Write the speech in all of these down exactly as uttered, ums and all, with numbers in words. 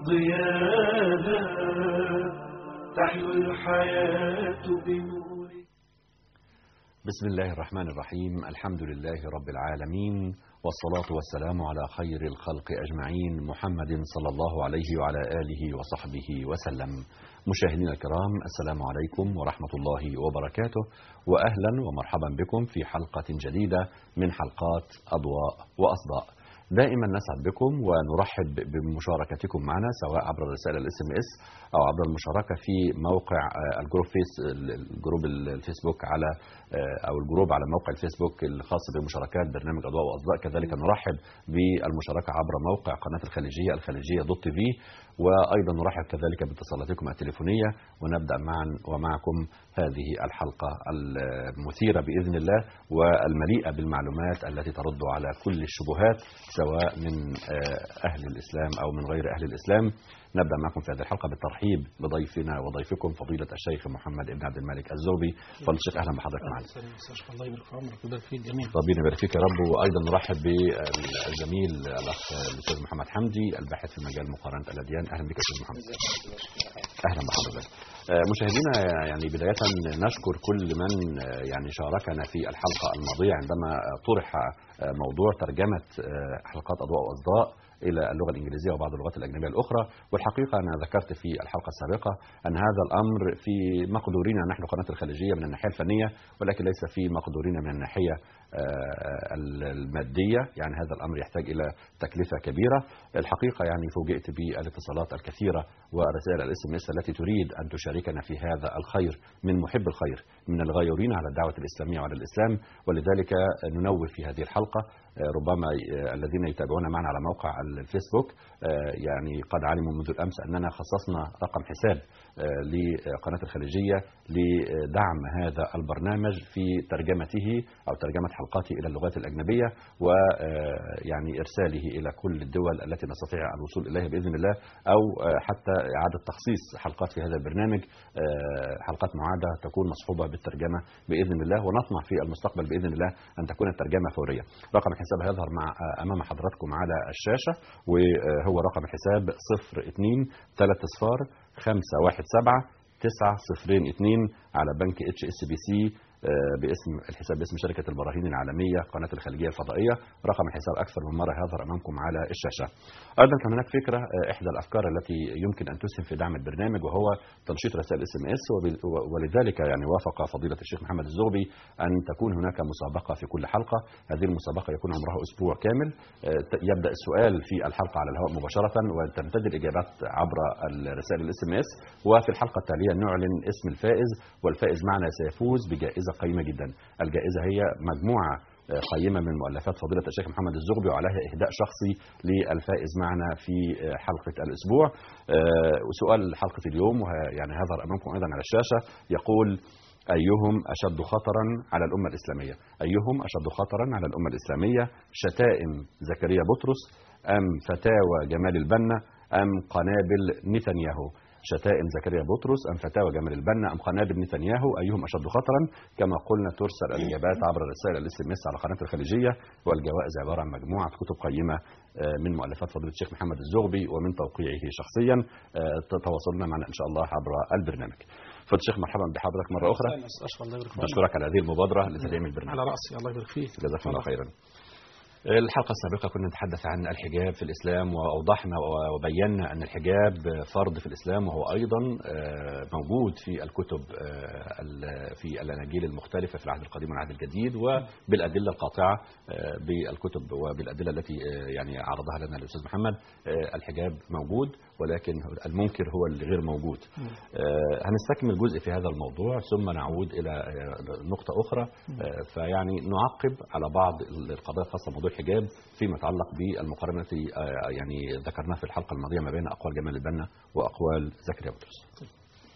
ضياها تحيو الحياة بنور. بسم الله الرحمن الرحيم. الحمد لله رب العالمين، والصلاة والسلام على خير الخلق أجمعين، محمد صلى الله عليه وعلى آله وصحبه وسلم. مشاهدينا الكرام، السلام عليكم ورحمة الله وبركاته، وأهلا ومرحبا بكم في حلقة جديدة من حلقات أضواء وأصداء. دائما نسعد بكم ونرحب بمشاركتكم معنا، سواء عبر الرسالة الاس ام اس او عبر المشاركه في موقع الجروب فيس الجروب الفيسبوك على او الجروب على موقع الفيسبوك الخاص بمشاركات برنامج اضواء واصداء. كذلك نرحب بالمشاركه عبر موقع قناه الخليجيه الخليجيه دوت تي في، وايضا نرحب كذلك باتصالاتكم التليفونيه. ونبدا معا ومعكم هذه الحلقه المثيره باذن الله والمليئه بالمعلومات التي ترد على كل الشبهات، سواء من اهل الاسلام او من غير اهل الاسلام. نبدأ معكم في هذه الحلقة بالترحيب بضيفنا وضيفكم فضيلة الشيخ محمد بن عبد الملك الزغبي. فضيلة الشيخ أهلا بحضرتك معنا. الله يبارك في عمرك ويبارك فيك جميعا. ربنا يبارك فيك يا رب. وأيضا نرحب بالزميل الأخ الأستاذ محمد حمدي، الباحث في مجال مقارنة الأديان. أهلا بك أستاذ محمد. أهلا بحضرتك. مشاهدينا، يعني بداية نشكر كل من يعني شاركنا في الحلقة الماضية عندما طرح موضوع ترجمة حلقات أضواء وأصداء إلى اللغة الإنجليزية وبعض اللغات الأجنبية الأخرى. والحقيقة أنا ذكرت في الحلقة السابقة أن هذا الأمر في مقدورنا نحن قناة الخليجية من الناحية الفنية، ولكن ليس في مقدورنا من الناحية المادية. يعني هذا الأمر يحتاج إلى تكلفة كبيرة. الحقيقة يعني فوجئت بالاتصالات الكثيرة ورسائل الاس ام اس التي تريد أن تشاركنا في هذا الخير من محب الخير، من الغيورين على الدعوة الإسلامية وعلى الإسلام. ولذلك ننوه في هذه الحلقة، ربما الذين يتابعون معنا على موقع الفيسبوك يعني قد علموا منذ الأمس أننا خصصنا رقم حساب لقناة الخليجية لدعم هذا البرنامج في ترجمته أو ترجمة حلقاته إلى اللغات الأجنبية، ويعني إرساله إلى كل الدول التي نستطيع الوصول إليها بإذن الله، أو حتى إعادة تخصيص حلقات في هذا البرنامج، حلقات معادة تكون مصحوبة بالترجمة بإذن الله. ونطمع في المستقبل بإذن الله أن تكون الترجمة فورية. رقم الحساب هيظهر مع أمام حضراتكم على الشاشة، وهو رقم الحساب صفر اثنين ثلاثة صفار خمسة واحد سبعة تسعة صفرين اثنين على بنك اتش اس بي سي، باسم الحساب باسم شركة البراهين العالمية قناة الخليجية الفضائية. رقم الحساب أكثر من مرة هيظهر أمامكم على الشاشة. أيضا كان هناك فكرة، إحدى الأفكار التي يمكن أن تسهم في دعم البرنامج، وهو تنشيط رسائل اس ام اس. ولذلك يعني وافق فضيلة الشيخ محمد الزغبي أن تكون هناك مسابقة في كل حلقة. هذه المسابقة يكون عمرها أسبوع كامل. يبدأ السؤال في الحلقة على الهواء مباشرة، وتمتد الإجابات عبر الرسائل الاس ام اس. وفي الحلقة التالية نعلن اسم الفائز، والفائز معنا سيفوز بجائزة قيمة جدا. الجائزة هي مجموعة قيمة من مؤلفات فضيلة الشيخ محمد الزغبي، وعليها إهداء شخصي للفائز معنا في حلقة الأسبوع. سؤال حلقة اليوم يعني هذا أمامكم أيضا على الشاشة، يقول: أيهم أشد خطرا على الأمة الإسلامية؟ أيهم أشد خطرا على الأمة الإسلامية؟ شتائم زكريا بطرس، أم فتاوى جمال البنا، أم قنابل نتنياهو؟ شتائم زكريا بطرس، أم فتاوى جمال البنا، أم قنابل نتنياهو؟ أيهم أشد خطرا؟ كما قلنا ترسل الإجابات عبر الرسائل الاس ام اس على قناة الخليجية. والجوائز عبارة عن مجموعة كتب قيمة من مؤلفات فضيلة الشيخ محمد الزغبي ومن توقيعه شخصيا. تواصلنا معنا إن شاء الله عبر البرنامج. فضيلة الشيخ مرحبا بحضرتك مرة أخرى. نشكرك على هذه المبادرة لتدعيم البرنامج. على رأسي، الله يبارك فيك. جزاك الله خيرا. الحلقة السابقة كنا نتحدث عن الحجاب في الإسلام، وأوضحنا وبينا أن الحجاب فرض في الإسلام، وهو أيضا موجود في الكتب في الأناجيل المختلفة في العهد القديم والعهد الجديد، وبالأدلة القاطعة بالكتب وبالأدلة التي يعني عرضها لنا الأستاذ محمد. الحجاب موجود، ولكن المنكر هو اللي غير موجود. هنستكمل جزء في هذا الموضوع ثم نعود إلى نقطة أخرى، فيعني نعقب على بعض القضايا الخاصة بموضوع الحجاب فيما يتعلق بالمقارنة التي يعني ذكرناها في الحلقة الماضية ما بين أقوال جمال البنا وأقوال زكريا بطرس.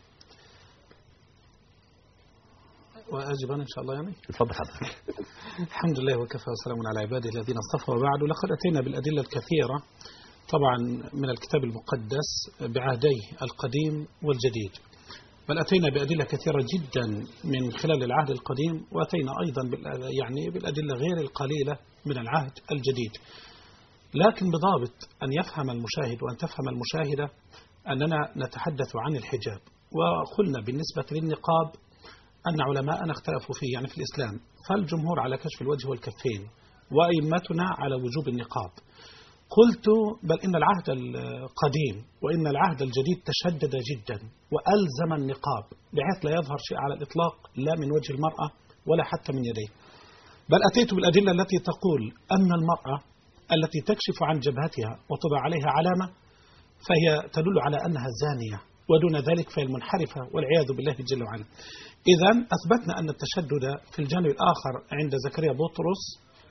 وأجب أنا إن شاء الله يعني. اتفضل حضرتك. الحمد لله وكفى وسلام على عباده الذين اصطفى، وبعد. لقد أتينا بالأدلة الكثيرة طبعا من الكتاب المقدس بعهديه القديم والجديد، بل أتينا بأدلة كثيرة جدا من خلال العهد القديم، وأتينا أيضا يعني بالأدلة غير القليلة من العهد الجديد. لكن بضابط أن يفهم المشاهد وأن تفهم المشاهدة أننا نتحدث عن الحجاب. وقلنا بالنسبة للنقاب أن علماءنا اختلفوا فيه يعني في الإسلام، فالجمهور على كشف الوجه والكفين وأئمتنا على وجوب النقاب. قلت بل إن العهد القديم وإن العهد الجديد تشدد جدا وألزم النقاب بحيث لا يظهر شيء على الإطلاق لا من وجه المرأة ولا حتى من يديه. بل أتيت بالأدلة التي تقول أن المرأة التي تكشف عن جبهتها وتضع عليها علامة فهي تدل على أنها زانية، ودون ذلك فهي المنحرفة والعياذ بالله جل وعلا. إذن أثبتنا أن التشدد في الجانب الآخر عند زكريا بطرس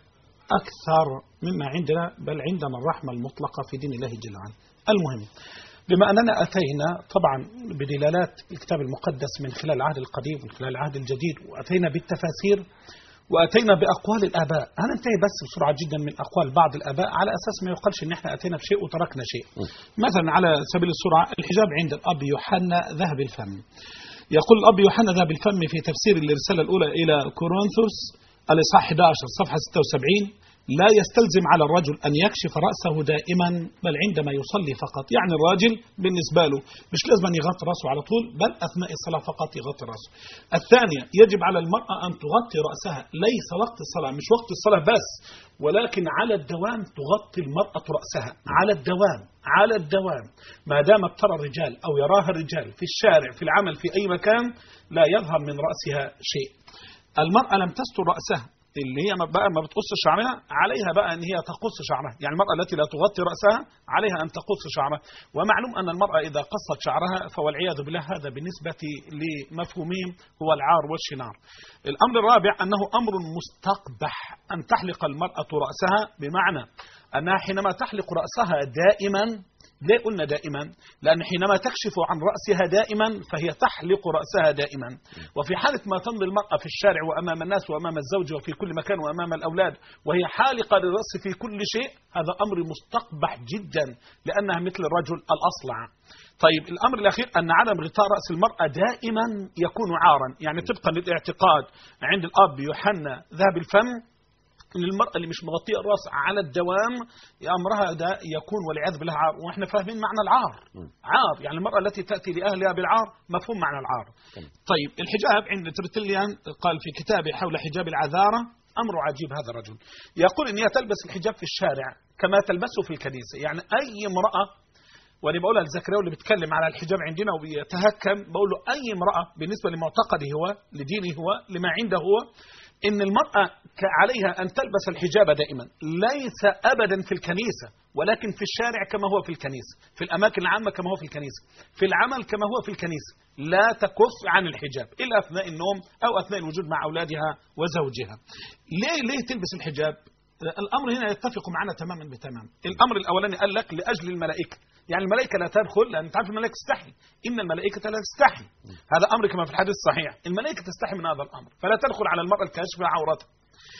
أكثر مما عندنا، بل عندنا الرحمة المطلقة في دين الله جل وعلا. المهم بما أننا أتينا طبعا بدلالات الكتاب المقدس من خلال العهد القديم ومن خلال العهد الجديد، وأتينا بالتفاسير وأتينا بأقوال الآباء. هننتهي بس بسرعة جدا من أقوال بعض الآباء على أساس ما يقالش إن إحنا أتينا بشيء وتركنا شيء. مثلا على سبيل السرعة الحجاب عند الأب يوحنا ذهب الفم. يقول الأب يوحنا ذهب الفم في تفسير الرسالة الأولى إلى كورنثوس الإصحاح أحد عشر صفحة ستة وسبعين: لا يستلزم على الرجل أن يكشف رأسه دائما بل عندما يصلي فقط. يعني الراجل بالنسبة له مش لازم أن يغطي رأسه على طول، بل أثناء الصلاة فقط يغطي رأسه. الثانية يجب على المرأة أن تغطي رأسها، ليس وقت الصلاة، مش وقت الصلاة بس، ولكن على الدوام تغطي المرأة رأسها على الدوام على الدوام ما دامت ترى الرجال أو يراها الرجال في الشارع في العمل في أي مكان لا يظهر من رأسها شيء. المرأة لم تستر رأسها اللي هي بقى ما بتقص شعرها، عليها بقى ان هي تقص شعرها. يعني المرأة التي لا تغطي رأسها عليها ان تقص شعرها. ومعلوم ان المرأة اذا قصت شعرها فوالعياذ بالله هذا بالنسبة لمفهومين هو العار والشنار. الامر الرابع انه امر مستقبح ان تحلق المرأة رأسها، بمعنى انها حينما تحلق رأسها دائما، ليه قلنا دائما؟ لأن حينما تكشف عن رأسها دائما فهي تحلق رأسها دائما. وفي حالة ما تمضي المرأة في الشارع وأمام الناس وأمام الزوج وفي كل مكان وأمام الأولاد وهي حالقة للرأس في كل شيء، هذا أمر مستقبح جدا لأنها مثل الرجل الأصلع. طيب الأمر الأخير أن عدم غطاء رأس المرأة دائما يكون عارا، يعني طبقا للاعتقاد عند الأب يوحنا ذهب الفم إن المرأة اللي مش مغطية الرأس على الدوام أمرها ده يكون والعياذ بالله عار. وإحنا فاهمين معنى العار، عار يعني المرأة التي تأتي لأهلها بالعار، مفهوم معنى العار. طيب الحجاب عند ترتليان قال في كتابه حول حجاب العذارة أمر عجيب. هذا الرجل يقول إن هي تلبس الحجاب في الشارع كما تلبسه في الكنيسة. يعني أي امرأة، وأنا بقولها لزكريا اللي بيتكلم على الحجاب عندنا وبيتهكم، بقول له أي امرأة بالنسبة لمعتقده هو لدينه هو لما عنده هو إن المرأة عليها أن تلبس الحجاب دائما، ليس أبدا في الكنيسة ولكن في الشارع كما هو في الكنيسة، في الأماكن العامة كما هو في الكنيسة، في العمل كما هو في الكنيسة، لا تكف عن الحجاب إلا أثناء النوم أو أثناء الوجود مع أولادها وزوجها. ليه ليه تلبس الحجاب؟ الأمر هنا يتفق معنا تماما بتمام. الأمر الأولاني قال لك لأجل الملائكة، يعني الملائكة لا تدخل، لأن تعرف الملائكة تستحي، إن الملائكة لا تستحي، هذا أمر كما في الحديث الصحيح، الملائكة تستحي من هذا الأمر فلا تدخل على المرأة الكاشفة عورتها.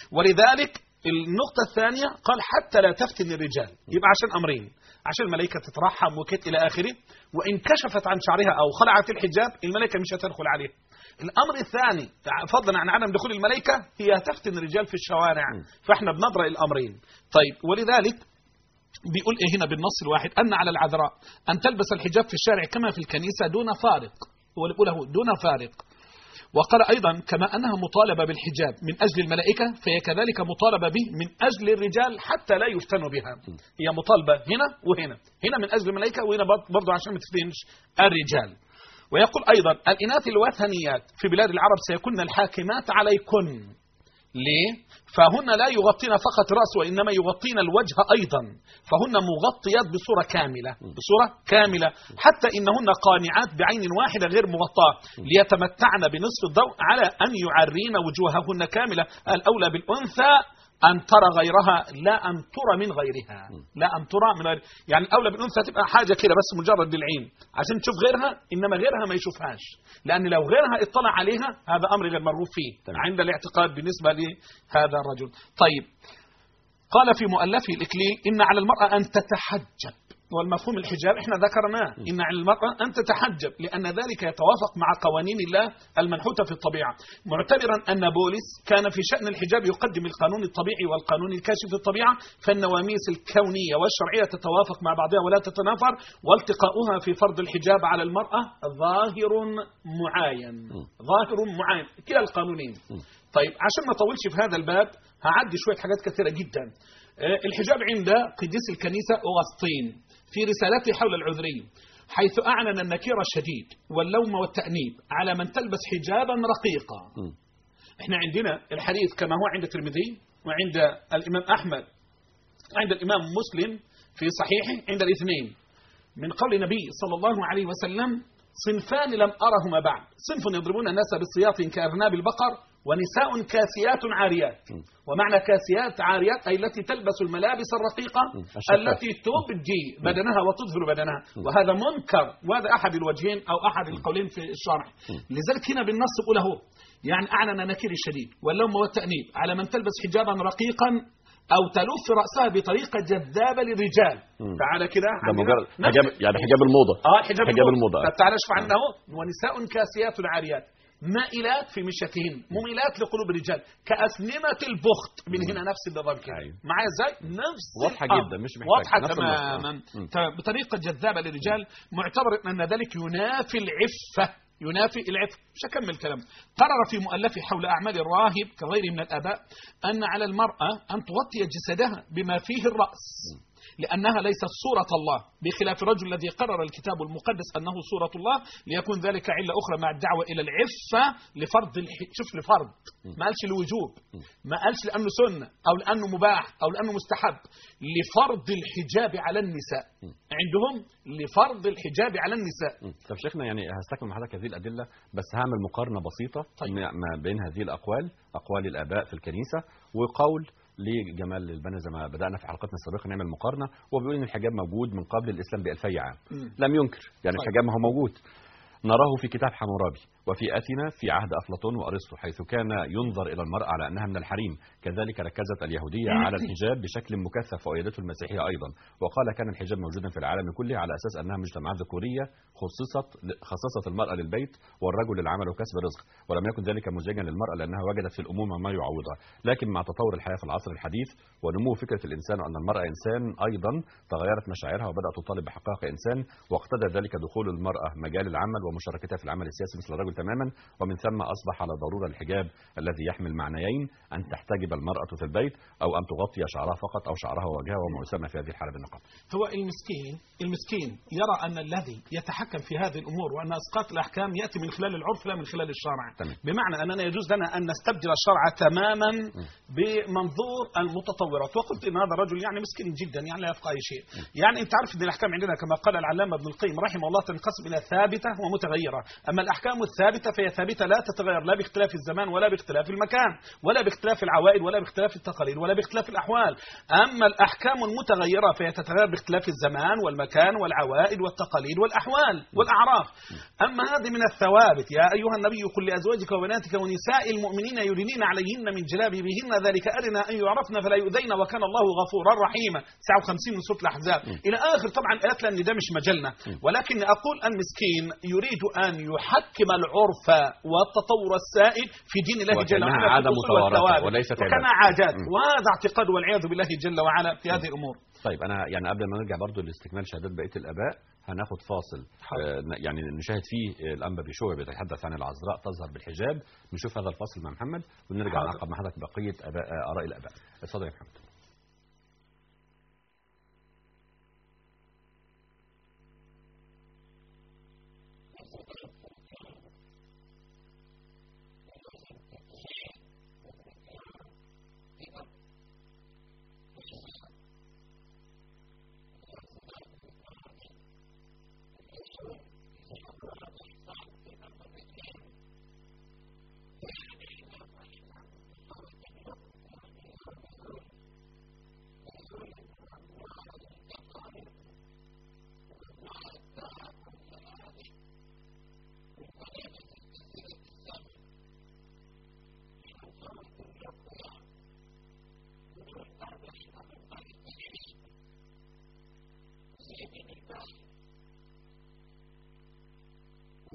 ولذلك النقطة الثانية قال حتى لا تفتن الرجال، يبقى عشان أمرين: عشان الملائكة تترحم وكت إلى آخره، وإن كشفت عن شعرها أو خلعت الحجاب الملائكة مش هتدخل عليه. الأمر الثاني فضلا عن عدم دخول الملائكة هي تفتن الرجال في الشوارع، فإحنا بنضرأ الأمرين. طيب ولذلك بيقول إيه هنا بالنص الواحد أن على العذراء أن تلبس الحجاب في الشارع كما في الكنيسة دون فارق، هو اللي بيقوله دون فارق. وقال أيضا كما أنها مطالبة بالحجاب من أجل الملائكة فهي كذلك مطالبة به من أجل الرجال حتى لا يفتنوا بها. هي مطالبة هنا وهنا، هنا من أجل الملائكة وهنا برضو عشان ما تفتنش الرجال. ويقول أيضا الإناث الوثنيات في بلاد العرب سيكون الحاكمات عليكن. ليه؟ فهن لا يغطين فقط رأس وإنما يغطين الوجه أيضا، فهن مغطيات بصورة كاملة، بصورة كاملة حتى إنهن قانعات بعين واحدة غير مغطاة ليتمتعن بنصف الضوء على أن يعرين وجوههن كاملة. الأولى بالأنثى أن ترى غيرها لا أن ترى من غيرها، لا أن ترى من غيرها. يعني الأولى بالأنثى تبقى حاجة كده بس مجرد بالعين عشان تشوف غيرها، إنما غيرها ما يشوفهاش، لأن لو غيرها اطلع عليها هذا أمر غير مرغوب فيه عند الاعتقاد بالنسبة لهذا الرجل. طيب قال في مؤلفه الإكليل إن على المرأة أن تتحجب، والمفهوم الحجاب احنا ذكرناه، إن على المرأة أن تتحجب لأن ذلك يتوافق مع قوانين الله المنحوتة في الطبيعة، معتبرا أن بولس كان في شأن الحجاب يقدم القانون الطبيعي والقانون الكاشف في الطبيعة، فالنواميس الكونية والشرعية تتوافق مع بعضها ولا تتنافر، والتقاؤها في فرض الحجاب على المرأة ظاهر معاين ظاهر معاين كلا القانونين. طيب عشان ما اطولش في هذا الباب هعدي شوية حاجات كثيرة جدا. الحجاب عند قديس الكنيسة أغسطين في رسالته حول العذري حيث أعلن النكير الشديد واللوم والتأنيب على من تلبس حجابا رقيقا. م. احنا عندنا الحديث كما هو عند الترمذي وعند الإمام أحمد وعند الإمام مسلم في صحيحه عند الاثنين من قول النبي صلى الله عليه وسلم: صنفان لم أرهما بعد، صنف يضربون الناس بالسياط كأرناب البقر، ونساء كاسيات عاريات. ومعنى كاسيات عاريات أي التي تلبس الملابس الرقيقة التي تبدي بدنها وتظهر بدنها، وهذا منكر، وهذا أحد الوجهين أو أحد القولين في الشرح. لذلك هنا بالنص يقول له يعني أعلن نكير الشديد واللوم والتأنيب على من تلبس حجابا رقيقا أو تلف رأسها بطريقة جذابة للرجال. تعالى كده حجاب يعني حجاب الموضة. اه حجاب, حجاب الموضة. طب تعالى اشوف عنه: ونساء كاسيات عاريات مائلات في مشيتهن مميلات لقلوب الرجال كأسنمة البخت. من هنا نفس النظام كده. معايا ازاي؟ نفس واضحة جدا مش محتاج واضحة تماما بطريقة جذابة للرجال، معتبر أن ذلك ينافي العفة ينافي العفة. مش هكمل كلام. قرر في مؤلفه حول أعمال الراهب كغيره من الآباء أن على المرأة أن تغطي جسدها بما فيه الرأس لأنها ليست صورة الله، بخلاف الرجل الذي قرر الكتاب المقدس أنه صورة الله، ليكون ذلك علة أخرى مع الدعوة إلى العفة لفرض الح... شوف لفرض، ما قالش لوجوب، ما قالش لأنه سنة أو لأنه مباح أو لأنه مستحب، لفرض الحجاب على النساء. عندهم لفرض الحجاب على النساء. طب شيخنا يعني هستكمل حضرتك هذه الأدلة، بس هعمل مقارنة بسيطة طيب. ما بين هذه الأقوال، أقوال الآباء في الكنيسة وقول لجمال البنا زي ما بدأنا في حلقتنا السابقة نعمل مقارنة، وبيقول إن الحجاب موجود من قبل الإسلام بألفي عام. م. لم ينكر يعني طيب. الحجاب ما هو موجود، نراه في كتاب حمورابي وفي أثينا في عهد أفلاطون وأرسطو، حيث كان ينظر إلى المرأة على أنها من الحريم. كذلك ركزت اليهودية على الحجاب بشكل مكثف وأيدته المسيحية أيضا، وقال كان الحجاب موجودا في العالم كله على أساس أنها مجتمعات ذكورية خصصت خصصت المرأة للبيت والرجل للعمل وكسب الرزق، ولم يكن ذلك مزعجا للمرأة لأنها وجدت في الأمومة ما يعوضها. لكن مع تطور الحياة في العصر الحديث ونمو فكرة الإنسان أن المرأة إنسان أيضا، تغيرت مشاعرها وبدأت تطالب بحقائق إنسان، واقتضى ذلك دخول المرأة مجال العمل ومشاركتها في العمل السياسي مثل الرجل تماما. ومن ثم أصبح على ضرورة الحجاب الذي يحمل معنيين: أن تحتجب المرأة في البيت أو أن تغطي شعرها فقط أو شعرها ووجهها، وما يسمى في هذه الحالة بالنقاب. هو المسكين المسكين يرى أن الذي يتحكم في هذه الأمور وأن إسقاط الأحكام يأتي من خلال العرف لا من خلال الشرع. تمام. بمعنى أننا يجوز لنا أن نستبدل الشرع تماما م. بمنظور المتطورات. وقلت إن هذا الرجل يعني مسكين جدا يعني لا يفقه أي شيء. م. يعني أنت عارف أن الأحكام عندنا كما قال العلامة ابن القيم رحمه الله تنقسم إلى ثابتة ومتغيرة. أما الأحكام الثابتة فهي ثابتة لا تتغير لا باختلاف الزمان ولا باختلاف المكان ولا باختلاف العوائد ولا باختلاف التقاليد ولا باختلاف الأحوال. أما الأحكام المتغيرة فهي تتغير باختلاف الزمان والمكان والعوائد والتقاليد والأحوال والأعراف. أما هذه من الثوابت: يا أيها النبي قل لأزواجك وبناتك ونساء المؤمنين يدنين عليهن من جلابيبهن ذلك أدنى أن يعرفن فلا يؤذين وكان الله غفورا رحيما. تسعة وخمسين من سورة الأحزاب إلى آخر طبعا آيات، لأن ده مش مجلنا. ولكن أقول المسكين يريد أن يحكم العرف والتطور السائد في دين الله جل وعلا عادة متوارثة وليست وكما عادات، وهذا اعتقاد والعياذ بالله جل وعلا في هذه الأمور. طيب أنا يعني قبل ما نرجع برضو لاستكمال شهادات بقية الآباء هناخد فاصل آه يعني نشاهد فيه الأنبا بشوي بيتحدث عن العذراء تظهر بالحجاب. نشوف هذا الفاصل مع محمد ونرجع نعقب مع حضرتك بقية آباء آراء الآباء. اتفضل يا محمد.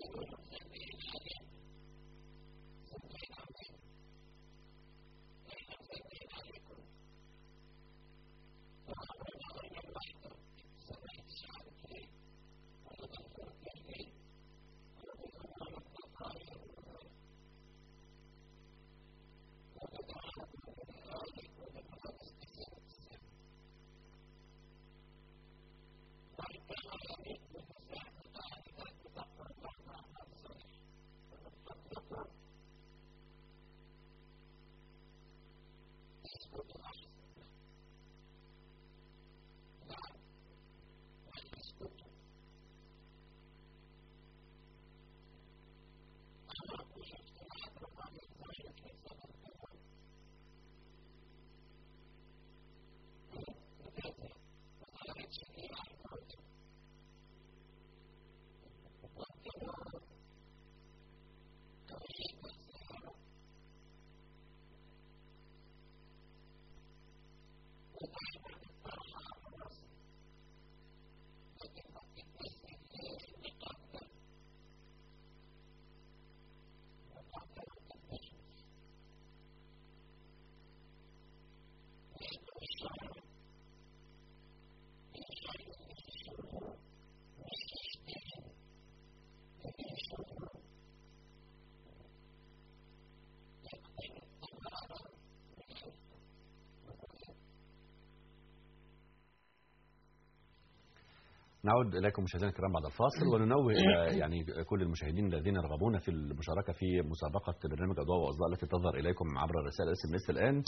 نعود إليكم مشاهدينا الكرام بعد الفاصل، وننوه إلى يعني كل المشاهدين الذين يرغبون في المشاركة في مسابقة برنامج أضواء وأصداء التي تظهر إليكم عبر رسائل اس ام اس الآن،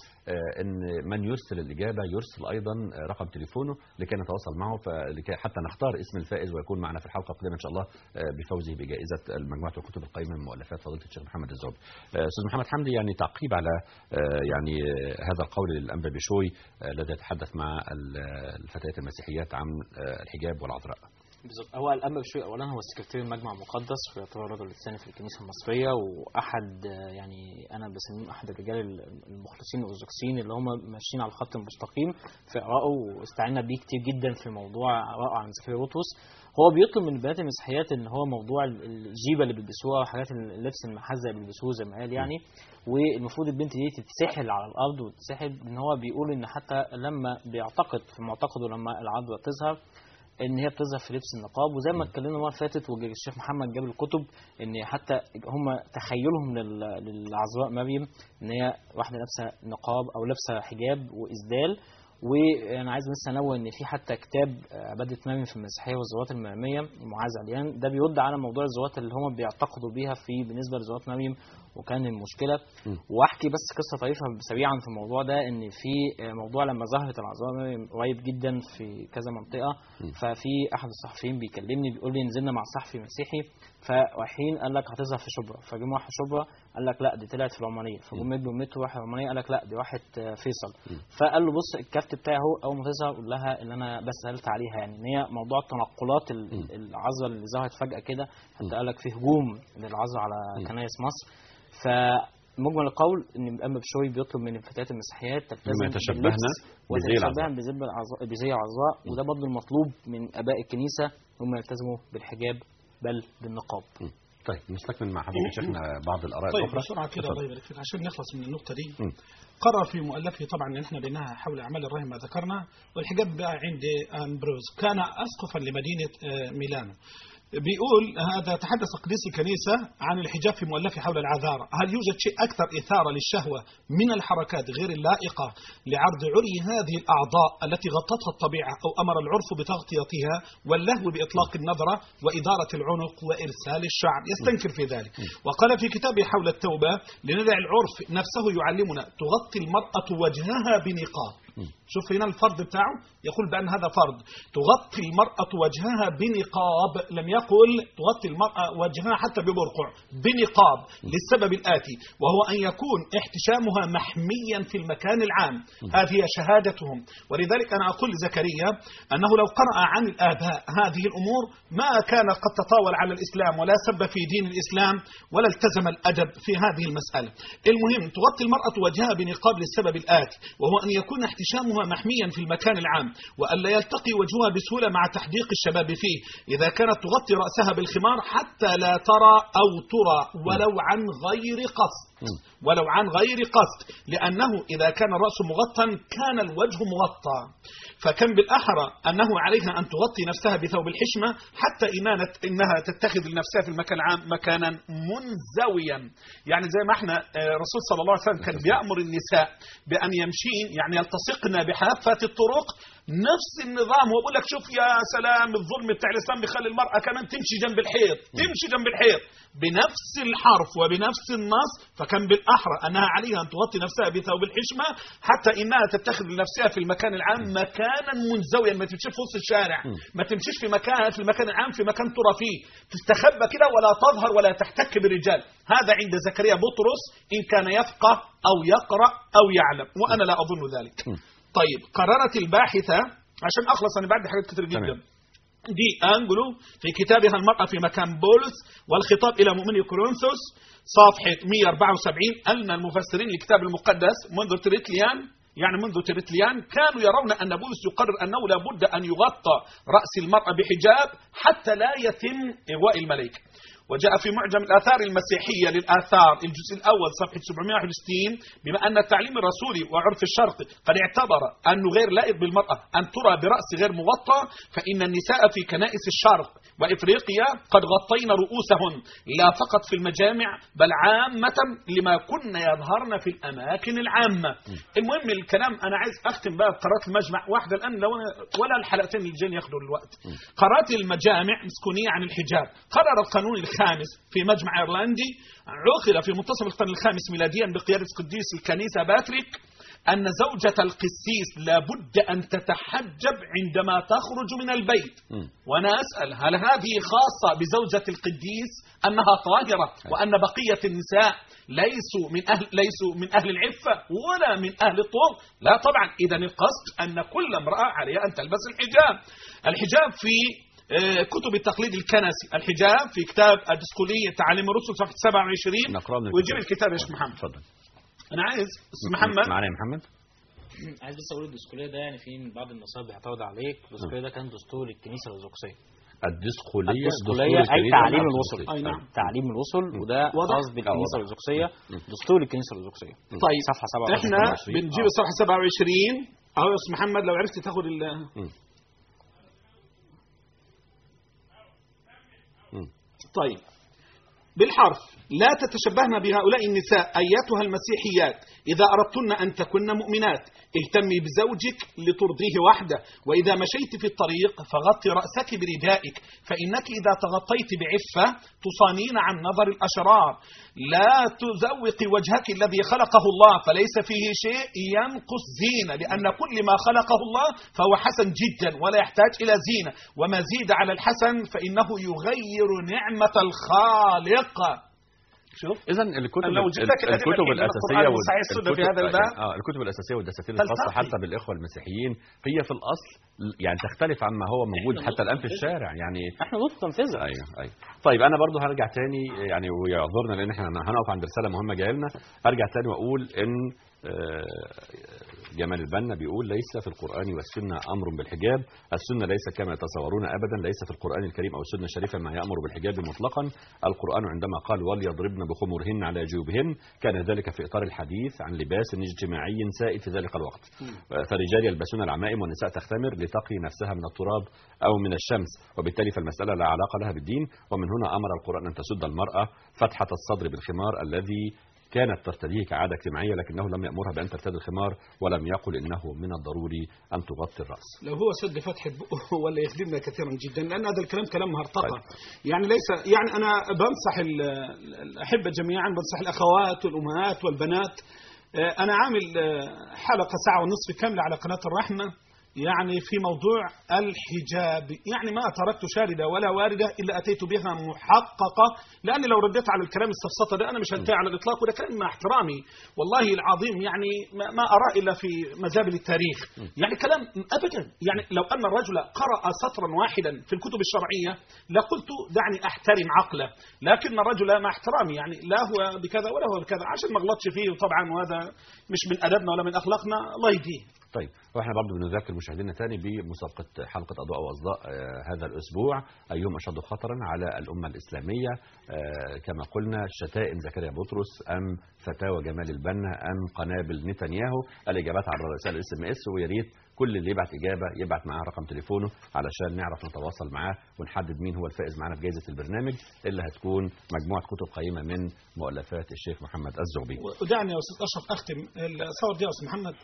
إن من يرسل الإجابة يرسل أيضا رقم تليفونه لكي نتواصل معه، فلكي حتى نختار اسم الفائز ويكون معنا في الحلقة القادمة إن شاء الله بفوزه بجائزة مجموعة الكتب القيمة من مؤلفات فضيلة الشيخ محمد الزغبي. أستاذ محمد حمدي، يعني تعقيب على يعني هذا القول للأنبا بشوي الذي يتحدث مع الفتيات المسيحيات عن الحجاب والعذراء. بالظبط. هو الأنبا بشوي أولا هو سكرتير المجمع المقدس، ويعتبر الرجل الثاني في الكنيسة المصرية، وأحد يعني أنا بسميه أحد الرجال المخلصين الأرثوذكسيين اللي هم ماشيين على الخط المستقيم في آرائه، واستعنا بيه كتير جدا في موضوع آراءه عن زكريا بطرس. هو بيطلب من البنات المسيحيات ان هو موضوع الجيبه اللي بيلبسوها وحاجات اللبس المحزق اللي بيلبسوه زي ما قال يعني، والمفروض البنت دي تتسحل على الارض وتتسحل. ان هو بيقول ان حتى لما بيعتقد في معتقده لما العذراء تظهر ان هي بتظهر في لبس النقاب، وزي ما اتكلمنا المره اللي فاتت والشيخ محمد جاب الكتب ان حتى هم تخيلهم للعذراء مريم ان هي واحده لابسه نقاب او لابسه حجاب واسدال. وانا عايز بس انوه ان في حتى كتاب عباده مريم في المسيحيه والزوات المريميه معاذ عليان، ده بيرد على موضوع الزوات اللي هم بيعتقدوا بيها في بالنسبه لزوات مريم وكان المشكله. واحكي بس قصه طريفه سريعا في الموضوع ده، ان في موضوع لما ظهرت العذراء مريم قريب جدا في كذا منطقه، ففي احد الصحفيين بيكلمني بيقول لي نزلنا مع صحفي مسيحي فرايحين قال لك هتظهر في شبرا، فجم واحد شبرا قال لك لا دي طلعت في العمانيه، فجم مدوا المترو واحد العمانيه قال لك لا دي واحد فيصل، فقال له بص الكارت بتاعي اهو، اول ما تظهر قول لها ان انا بس سالت عليها، يعني ان هي موضوع التنقلات العذراء اللي ظهرت فجاه كده، حتى قال لك في هجوم للعذراء على كنائس مصر. فمجمل القول ان الانبا بشوي بيطلب من الفتيات المسيحيات تلتزم يتشبهن وتتشبهن بزي العذراء، وده برضه المطلوب من اباء الكنيسه هم يلتزموا بالحجاب بل بالنقاب. م. طيب نستكمل مع حضرتك شيخنا بعض الاراء طيب الاخرى. بسرعه كده الله يبارك فيك عشان نخلص من النقطه دي. م. قرر في مؤلفه طبعا ان احنا بينها حول اعمال الرحم ما ذكرنا، والحجاب بقى عند امبروز كان اسقفا لمدينه ميلانو. بيقول هذا تحدث قديس الكنيسة عن الحجاب في مؤلفه حول العذارى، هل يوجد شيء أكثر إثارة للشهوة من الحركات غير اللائقة لعرض عري هذه الأعضاء التي غطتها الطبيعة أو أمر العرف بتغطيتها، واللهو بإطلاق النظرة وإدارة العنق وإرسال الشعر؟ يستنكر في ذلك، وقال في كتابه حول التوبة لندع العرف نفسه يعلمنا تغطي المرأة وجهها بنقاب. شوف هنا الفرض بتاعه، يقول بأن هذا فرض، تغطي المرأة وجهها بنقاب، لم يقل تغطي المرأة وجهها حتى ببرقع، بنقاب، للسبب الآتي وهو أن يكون احتشامها محميا في المكان العام. هذه شهادتهم، ولذلك أنا أقول لزكريا أنه لو قرأ عن الآباء هذه الأمور ما كان قد تطاول على الإسلام ولا سب في دين الإسلام ولا التزم الأدب في هذه المسألة. المهم تغطي المرأة وجهها بنقاب للسبب الآتي وهو أن يكون احتشامها احتشامها محميا في المكان العام، وألا يلتقي وجهها بسهولة مع تحديق الشباب فيه، إذا كانت تغطي رأسها بالخمار حتى لا ترى أو ترى ولو عن غير قصد، ولو عن غير قصد، لأنه إذا كان الرأس مغطى كان الوجه مغطى، فكم بالأحرى أنه عليها أن تغطي نفسها بثوب الحشمة حتى إنها إنها تتخذ لنفسها في المكان العام مكانا منزويا. يعني زي ما احنا الرسول صلى الله عليه وسلم كان بيأمر النساء بأن يمشين يعني يلتصقن بحافة الطرق، نفس النظام. هو بيقول لك شوف يا سلام الظلم بتاع الإسلام بيخلي المرأة كمان تمشي جنب الحيط، تمشي جنب الحيط بنفس الحرف وبنفس النص، فكان بالأحرى أنها عليها أن تغطي نفسها بثوب الحشمة حتى إنها تتخذ لنفسها في المكان العام مكانا منزويا، ما تمشيش في وسط الشارع، ما تمشيش في مكان في المكان العام في مكان ترى فيه، تستخبى كده ولا تظهر ولا تحتك بالرجال. هذا عند زكريا بطرس إن كان يفقه أو يقرأ أو يعلم، وأنا لا أظن ذلك. طيب قررت الباحثة عشان أخلص أنا بعد حاجات كتير جدا دي أنجلو في كتابها المرأة في مكان بولس والخطاب إلى مؤمني كورنثوس صفحة مئة وأربعة وسبعين أن المفسرين للكتاب المقدس منذ تريتليان يعني منذ تريتليان كانوا يرون أن بولس يقرر أنه لا بد أن يغطى رأس المرأة بحجاب حتى لا يتم إغواء الملائكة. وجاء في معجم الآثار المسيحية للآثار الجزء الأول صفحة سبعمئة وواحد وستين بما أن التعليم الرسولي وعرف الشرق قد اعتبر أنه غير لائق بالمرأة أن ترى برأس غير مغطى، فإن النساء في كنائس الشرق وإفريقيا قد غطين رؤوسهن لا فقط في المجامع بل عامة لما كنا يظهرن في الأماكن العامة. المهم الكلام أنا عايز أختم بقى بقرارات المجمع واحدة الآن لو ولا الحلقتين اللي جايين ياخدوا الوقت. قرارات المجامع مسكونية عن الحجاب. قرر القانون الخامس في مجمع ايرلندي عقد في منتصف القرن الخامس ميلاديا بقيادة قديس الكنيسة باتريك أن زوجة القسيس لابد أن تتحجب عندما تخرج من البيت. وأنا أسأل هل هذه خاصة بزوجة القديس أنها طاهرة وأن بقية النساء ليسوا من أهل ليسوا من أهل العفة ولا من أهل الطهر؟ لا طبعا. إذن القصد أن كل امرأة عليها أن تلبس الحجاب. الحجاب في كتب التقليد الكنسي، الحجاب في كتاب الدسقلية تعاليم الرسل صفحة سبعة وعشرين ويجيب الكتاب يا شيخ محمد. تفضل. أنا عايز محمد معنا يا محمد. عايز بس أقول الدسقلية ده يعني في بعض النصائب بيعترض عليك. الدسقلية ده كان دستور الكنيسة الأرثوذكسية. الدسقلية الدسقلية أي تعليم الوصل. أي نعم. تعليم الوصل وده خاص بالكنيسة الأرثوذكسية، دستور الكنيسة الأرثوذكسية. طيب صفحة سبعة وعشرين. إحنا بنجيب الصفحة سبعة وعشرين أهو يا أستاذ محمد لو عرفت تاخد ال طيب بالحرف لا تتشبهن بهؤلاء النساء أيتها المسيحيات إذا أردتن أن تكن مؤمنات اهتمي بزوجك لترضيه وحده، وإذا مشيت في الطريق فغطي رأسك بردائك فإنك إذا تغطيت بعفة تصانين عن نظر الأشرار. لا تزوقي وجهك الذي خلقه الله فليس فيه شيء ينقص زينة، لأن كل ما خلقه الله فهو حسن جدا ولا يحتاج إلى زينة، وما زيد على الحسن فإنه يغير نعمة الخالق. شوف اذا الكتب الكتب الاساسيه والكتب في هذا الباب اه الكتب الاساسيه والدساتير الخاصه حتى بالاخوه المسيحيين هي في الاصل يعني تختلف عما هو موجود حتى الان في الشارع. يعني احنا نقطه تنفذها. ايوه ايوه. طيب انا برضو هرجع تاني يعني ويعذرنا لان احنا هنقف عند رساله مهمه جايه لنا. هرجع تاني واقول ان جمال البنا بيقول ليس في القرآن والسنة أمر بالحجاب، السنة ليس كما يتصورون أبدا، ليس في القرآن الكريم أو السنة الشريفة ما يأمر بالحجاب مطلقا. القرآن عندما قال وليضربن بخمرهن على جيوبهن كان ذلك في إطار الحديث عن لباس اجتماعي سائد في ذلك الوقت، فالرجال يلبسون العمائم والنساء تختمر لتقي نفسها من التراب أو من الشمس، وبالتالي فالمسألة لا علاقة لها بالدين. ومن هنا أمر القرآن أن تسد المرأة فتحة الصدر بالخمار الذي كانت ترتديه كعادة اجتماعية، لكنه لم يأمرها بأن ترتدي الخمار ولم يقل إنه من الضروري أن تغطي الرأس. لو هو سد فتحة بقه ولا يخدمنا كثيرا جدا، لأن هذا الكلام كلام مهرطقة. طيب. يعني ليس يعني أنا بنصح الأحبة جميعا، بنصح الأخوات والأمهات والبنات. أنا عامل حلقة ساعة ونصف كاملة على قناة الرحمة يعني في موضوع الحجاب، يعني ما تركت شاردة ولا واردة إلا أتيت بها محققة، لأني لو رديت على الكلام السفسطة ده أنا مش هنتهي على الإطلاق، وده كلام مع احترامي والله العظيم يعني ما أرى إلا في مزابل التاريخ. يعني كلام أبدا، يعني لو أن الرجل قرأ سطرا واحدا في الكتب الشرعية لقلت دعني أحترم عقله، لكن الرجل مع احترامي يعني لا هو بكذا ولا هو بكذا عشان ما غلطش فيه، وطبعا وهذا مش من أدبنا ولا من أخلاقنا الله يهديه. طيب واحنا برضه بنذكر مشاهدينا تاني بمسابقه حلقه اضواء واصداء آه هذا الاسبوع، ايهم اشد خطرا على الامه الاسلاميه، آه كما قلنا شتائم زكريا بطرس ام فتاوى جمال البنا ام قنابل نتنياهو؟ الاجابات على رسائل الاس ام اس، ويا ريت كل اللي يبعت اجابه يبعت معاه رقم تليفونه علشان نعرف نتواصل معاه ونحدد مين هو الفائز معانا بجائزه البرنامج اللي هتكون مجموعه كتب قيمه من مؤلفات الشيخ محمد الزغبي. ودعني يا استاذ اشرف اختم الصور دي يا استاذ محمد،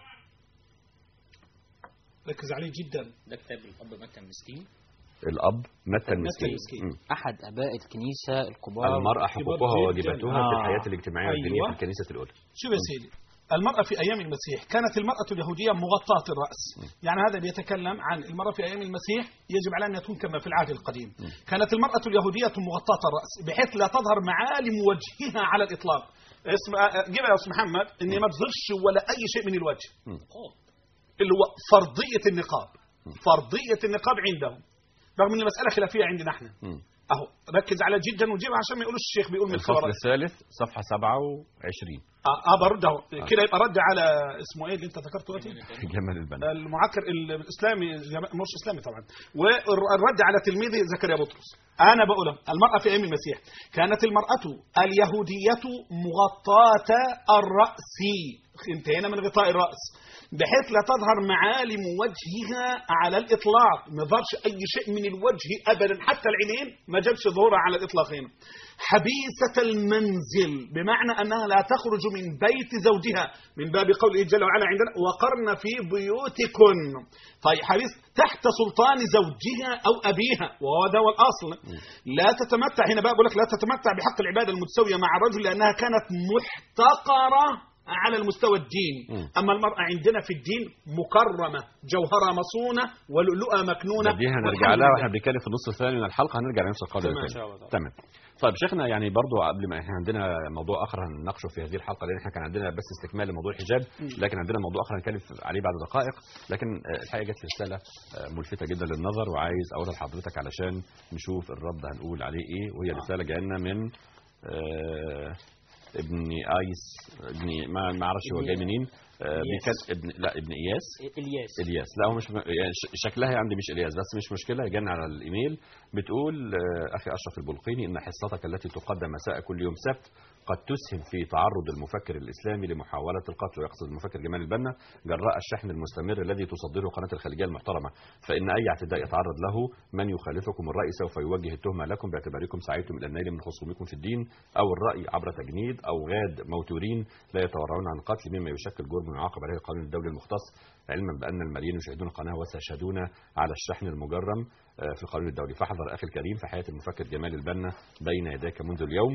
ركز عليه جدا. ده كتاب الاب متى المسكين. الاب متى المسكين، احد اباء الكنيسه الكبار. المراه حقوقها وواجباتها آه. في الحياه الاجتماعيه أيوة. والدينيه في الكنيسه الاولى. شوف يا سيدي، المرأة في أيام المسيح كانت المرأة اليهودية مغطاة الرأس، يعني هذا بيتكلم عن المرأة في أيام المسيح يجب على أن تكون كما في العهد القديم. كانت المرأة اليهودية مغطاة الرأس بحيث لا تظهر معالم وجهها على الإطلاق. اسم جيبها يا أستاذ محمد، إن ما تظهرش ولا أي شيء من الوجه، اللي هو فرضية النقاب. فرضية النقاب عندهم، رغم أن المسألة خلافية عندنا احنا. اهو ركز على جدا وجيبها عشان ما يقولوش الشيخ بيقول من الفصل الثالث صفحه سبعة وعشرين. اه, آه برد اهو آه. كده يبقى رد على اسمه ايه اللي انت ذكرته دلوقتي؟ جمال البنا، المعكر الاسلامي، مش اسلامي طبعا، والرد على تلميذه زكريا بطرس. انا بقول المراه في ايام المسيح كانت المراه اليهوديه مغطاه الراس، انتهينا من غطاء الراس، بحيث لا تظهر معالم وجهها على الإطلاق، ما ظهرش أي شيء من الوجه أبدا، حتى العينين ما جابش ظهورها على الإطلاق هنا. حبيسة المنزل بمعنى أنها لا تخرج من بيت زوجها، من باب قوله جل وعلا عندنا وقرن في بيوتكن. طيب حبيس تحت سلطان زوجها أو أبيها، وهو ده الأصل. لا تتمتع، هنا بقى بقول لك لا تتمتع بحق العبادة المتساوية مع الرجل لأنها كانت محتقرة على المستوى الديني. أما المرأة عندنا في الدين مكرمة، جوهرة مصونة ولؤلؤة مكنونة. دي هنرجع لها واحنا بنتكلم في النص الثاني من الحلقة، هنرجع لنفس القضية تمام. تمام. طيب شيخنا، يعني برضو قبل ما احنا عندنا موضوع اخر هنناقشه في هذه الحلقه، لان احنا كان عندنا بس استكمال لموضوع الحجاب، لكن عندنا موضوع اخر هنتكلم عليه بعد دقائق. لكن الحقيقه جت رساله ملفته جدا للنظر وعايز اقولها لحضرتك علشان نشوف الرد هنقول عليه ايه، وهي رساله جايه لنا من آه ابن ايس، ابن ما ما اعرفش هو جاي منين. بيكتب ابن لا ابن اياس الياس الياس لا هو مش يعني شكلها عندي مش الياس، بس مش مشكله، جانا على الايميل. بتقول اخي اشرف البلقيني ان حصتك التي تقدم مساء كل يوم سبت قد تسهم في تعرض المفكر الاسلامي لمحاوله القتل، ويقصد المفكر جمال البنا، جراء الشحن المستمر الذي تصدره قناه الخليجيه المحترمه، فان اي اعتداء يتعرض له من يخالفكم الراي سوف يوجه التهمه لكم باعتباركم سعيتم الى النيل من خصومكم في الدين او الراي عبر تجنيد او غاد موتورين لا يتورعون عن القتل، مما يشكل جرم يعاقب عليه القانون الدولي المختص، علما بان الملايين يشاهدون القناه وسيشهدون على الشحن المجرم في القانون الدولي. فاحذر اخي الكريم في حياه المفكر جمال البنا بين يديك منذ اليوم،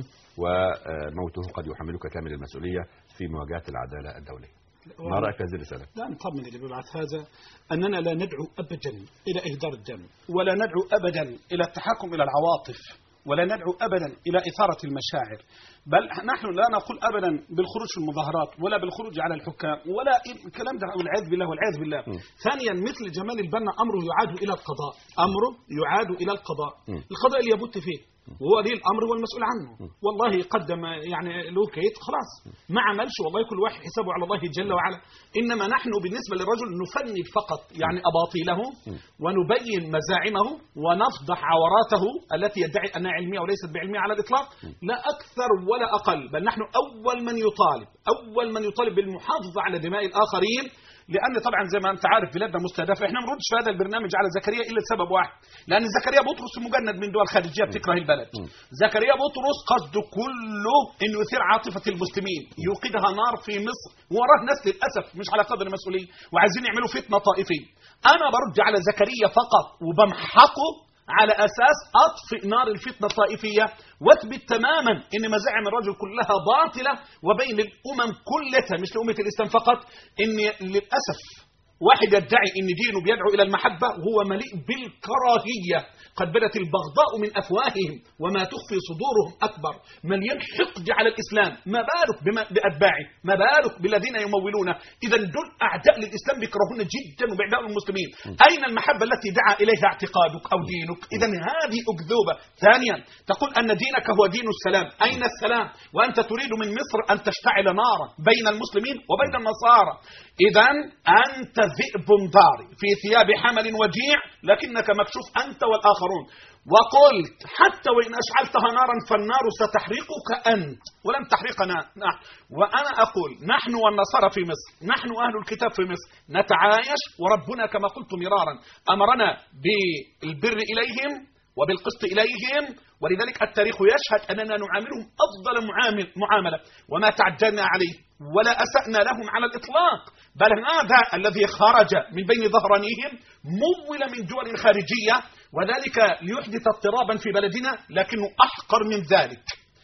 وموته قد يحملك كامل المسؤوليه في مواجهه العداله الدوليه. ما رايك في هذه الرساله؟ لا نطمن اللي بيبعث هذا اننا لا ندعو ابدا الى اهدار الدم، ولا ندعو ابدا الى التحكم الى العواطف، ولا ندعو أبدا إلى إثارة المشاعر، بل نحن لا نقول أبدا بالخروج في المظاهرات ولا بالخروج على الحكام ولا الكلام ده، والعياذ بالله والعياذ بالله. م. ثانيا مثل جمال البنا أمره يعاد إلى القضاء، أمره يعاد إلى القضاء، م. القضاء اللي يبت فيه وهو ولي الأمر والمسؤول عنه. م. والله قدم يعني له كيت خلاص ما عملش، والله كل واحد حسابه على الله جل وعلا. إنما نحن بالنسبة للرجل نفند فقط يعني أباطيله ونبين مزاعمه ونفضح عوراته التي يدعي أنها علمية وليست بعلمية على الإطلاق، لا أكثر ولا أقل. بل نحن أول من يطالب أول من يطالب بالمحافظة على دماء الآخرين، لأن طبعا زي ما أنت عارف بلادنا مستهدفة. إحنا ما نردش في هذا البرنامج على زكريا إلا لسبب واحد، لأن زكريا بطرس مجند من دول خارجية بتكره البلد. زكريا بطرس قصده كله إنه يثير عاطفة المسلمين، يوقدها نار في مصر، وراه ناس للأسف مش على قدر المسؤولية وعايزين يعملوا فتنة طائفية. أنا برد على زكريا فقط وبمحقه على أساس أطفئ نار الفتنة الطائفية، واثبت تماما إن مزاعم الرجل كلها باطلة، وبين الأمم كلها مش لأمة الإسلام فقط إن للأسف واحد يدعي إن دينه بيدعو إلى المحبة وهو مليء بالكراهية، قد بدت البغضاء من أفواههم وما تخفي صدورهم أكبر، مليان حقد على الإسلام، ما بالك بأتباعه، ما بالك بالذين يمولونه. إذا دول أعداء للإسلام بيكرهون جدا وبأعداء المسلمين. أين المحبة التي دعا إليها اعتقادك أو دينك؟ إذا هذه أكذوبة. ثانيا تقول أن دينك هو دين السلام، أين السلام وأنت تريد من مصر أن تشتعل نارا بين المسلمين وبين النصارى؟ إذا أنت ذئب ضاري في ثياب حمل وجيع لكنك مكشوف أنت والآخرون. وقلت حتى وإن أشعلتها نارا فالنار ستحرقك أنت ولم تحرقنا نحن. وأنا أقول نحن والنصارى في مصر، نحن أهل الكتاب في مصر نتعايش، وربنا كما قلت مرارا أمرنا بالبر إليهم وبالقسط إليهم، ولذلك التاريخ يشهد أننا نعاملهم أفضل معامل معاملة وما تعجلنا عليه ولا أسأنا لهم على الإطلاق، بل هذا الذي خرج من بين ظهرانيهم مول من دول خارجية، وذلك ليحدث اضطرابا في بلدنا، لكنه أحقر من ذلك.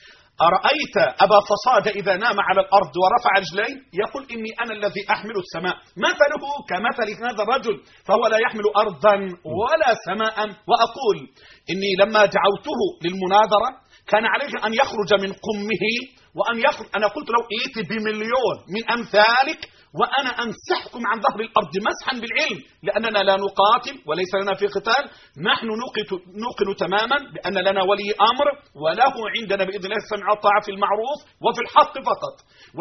أرأيت أبا فصاد إذا نام على الأرض ورفع رجليه يقول إني أنا الذي أحمل السماء، مثله كمثل هذا الرجل فهو لا يحمل أرضا ولا سماء. وأقول إني لما دعوته للمناظرة كان عليه أن يخرج من قمه وأن يخرج، أنا قلت له ائت بمليون من أمثالك وأنا أمسحكم عن ظهر الأرض مسحا بالعلم، لأننا لا نقاتل وليس لنا في قتال، نحن نوقن تماما بأن لنا ولي أمر وله عندنا بإذن الله السمع والطاعة في المعروف وفي الحق فقط،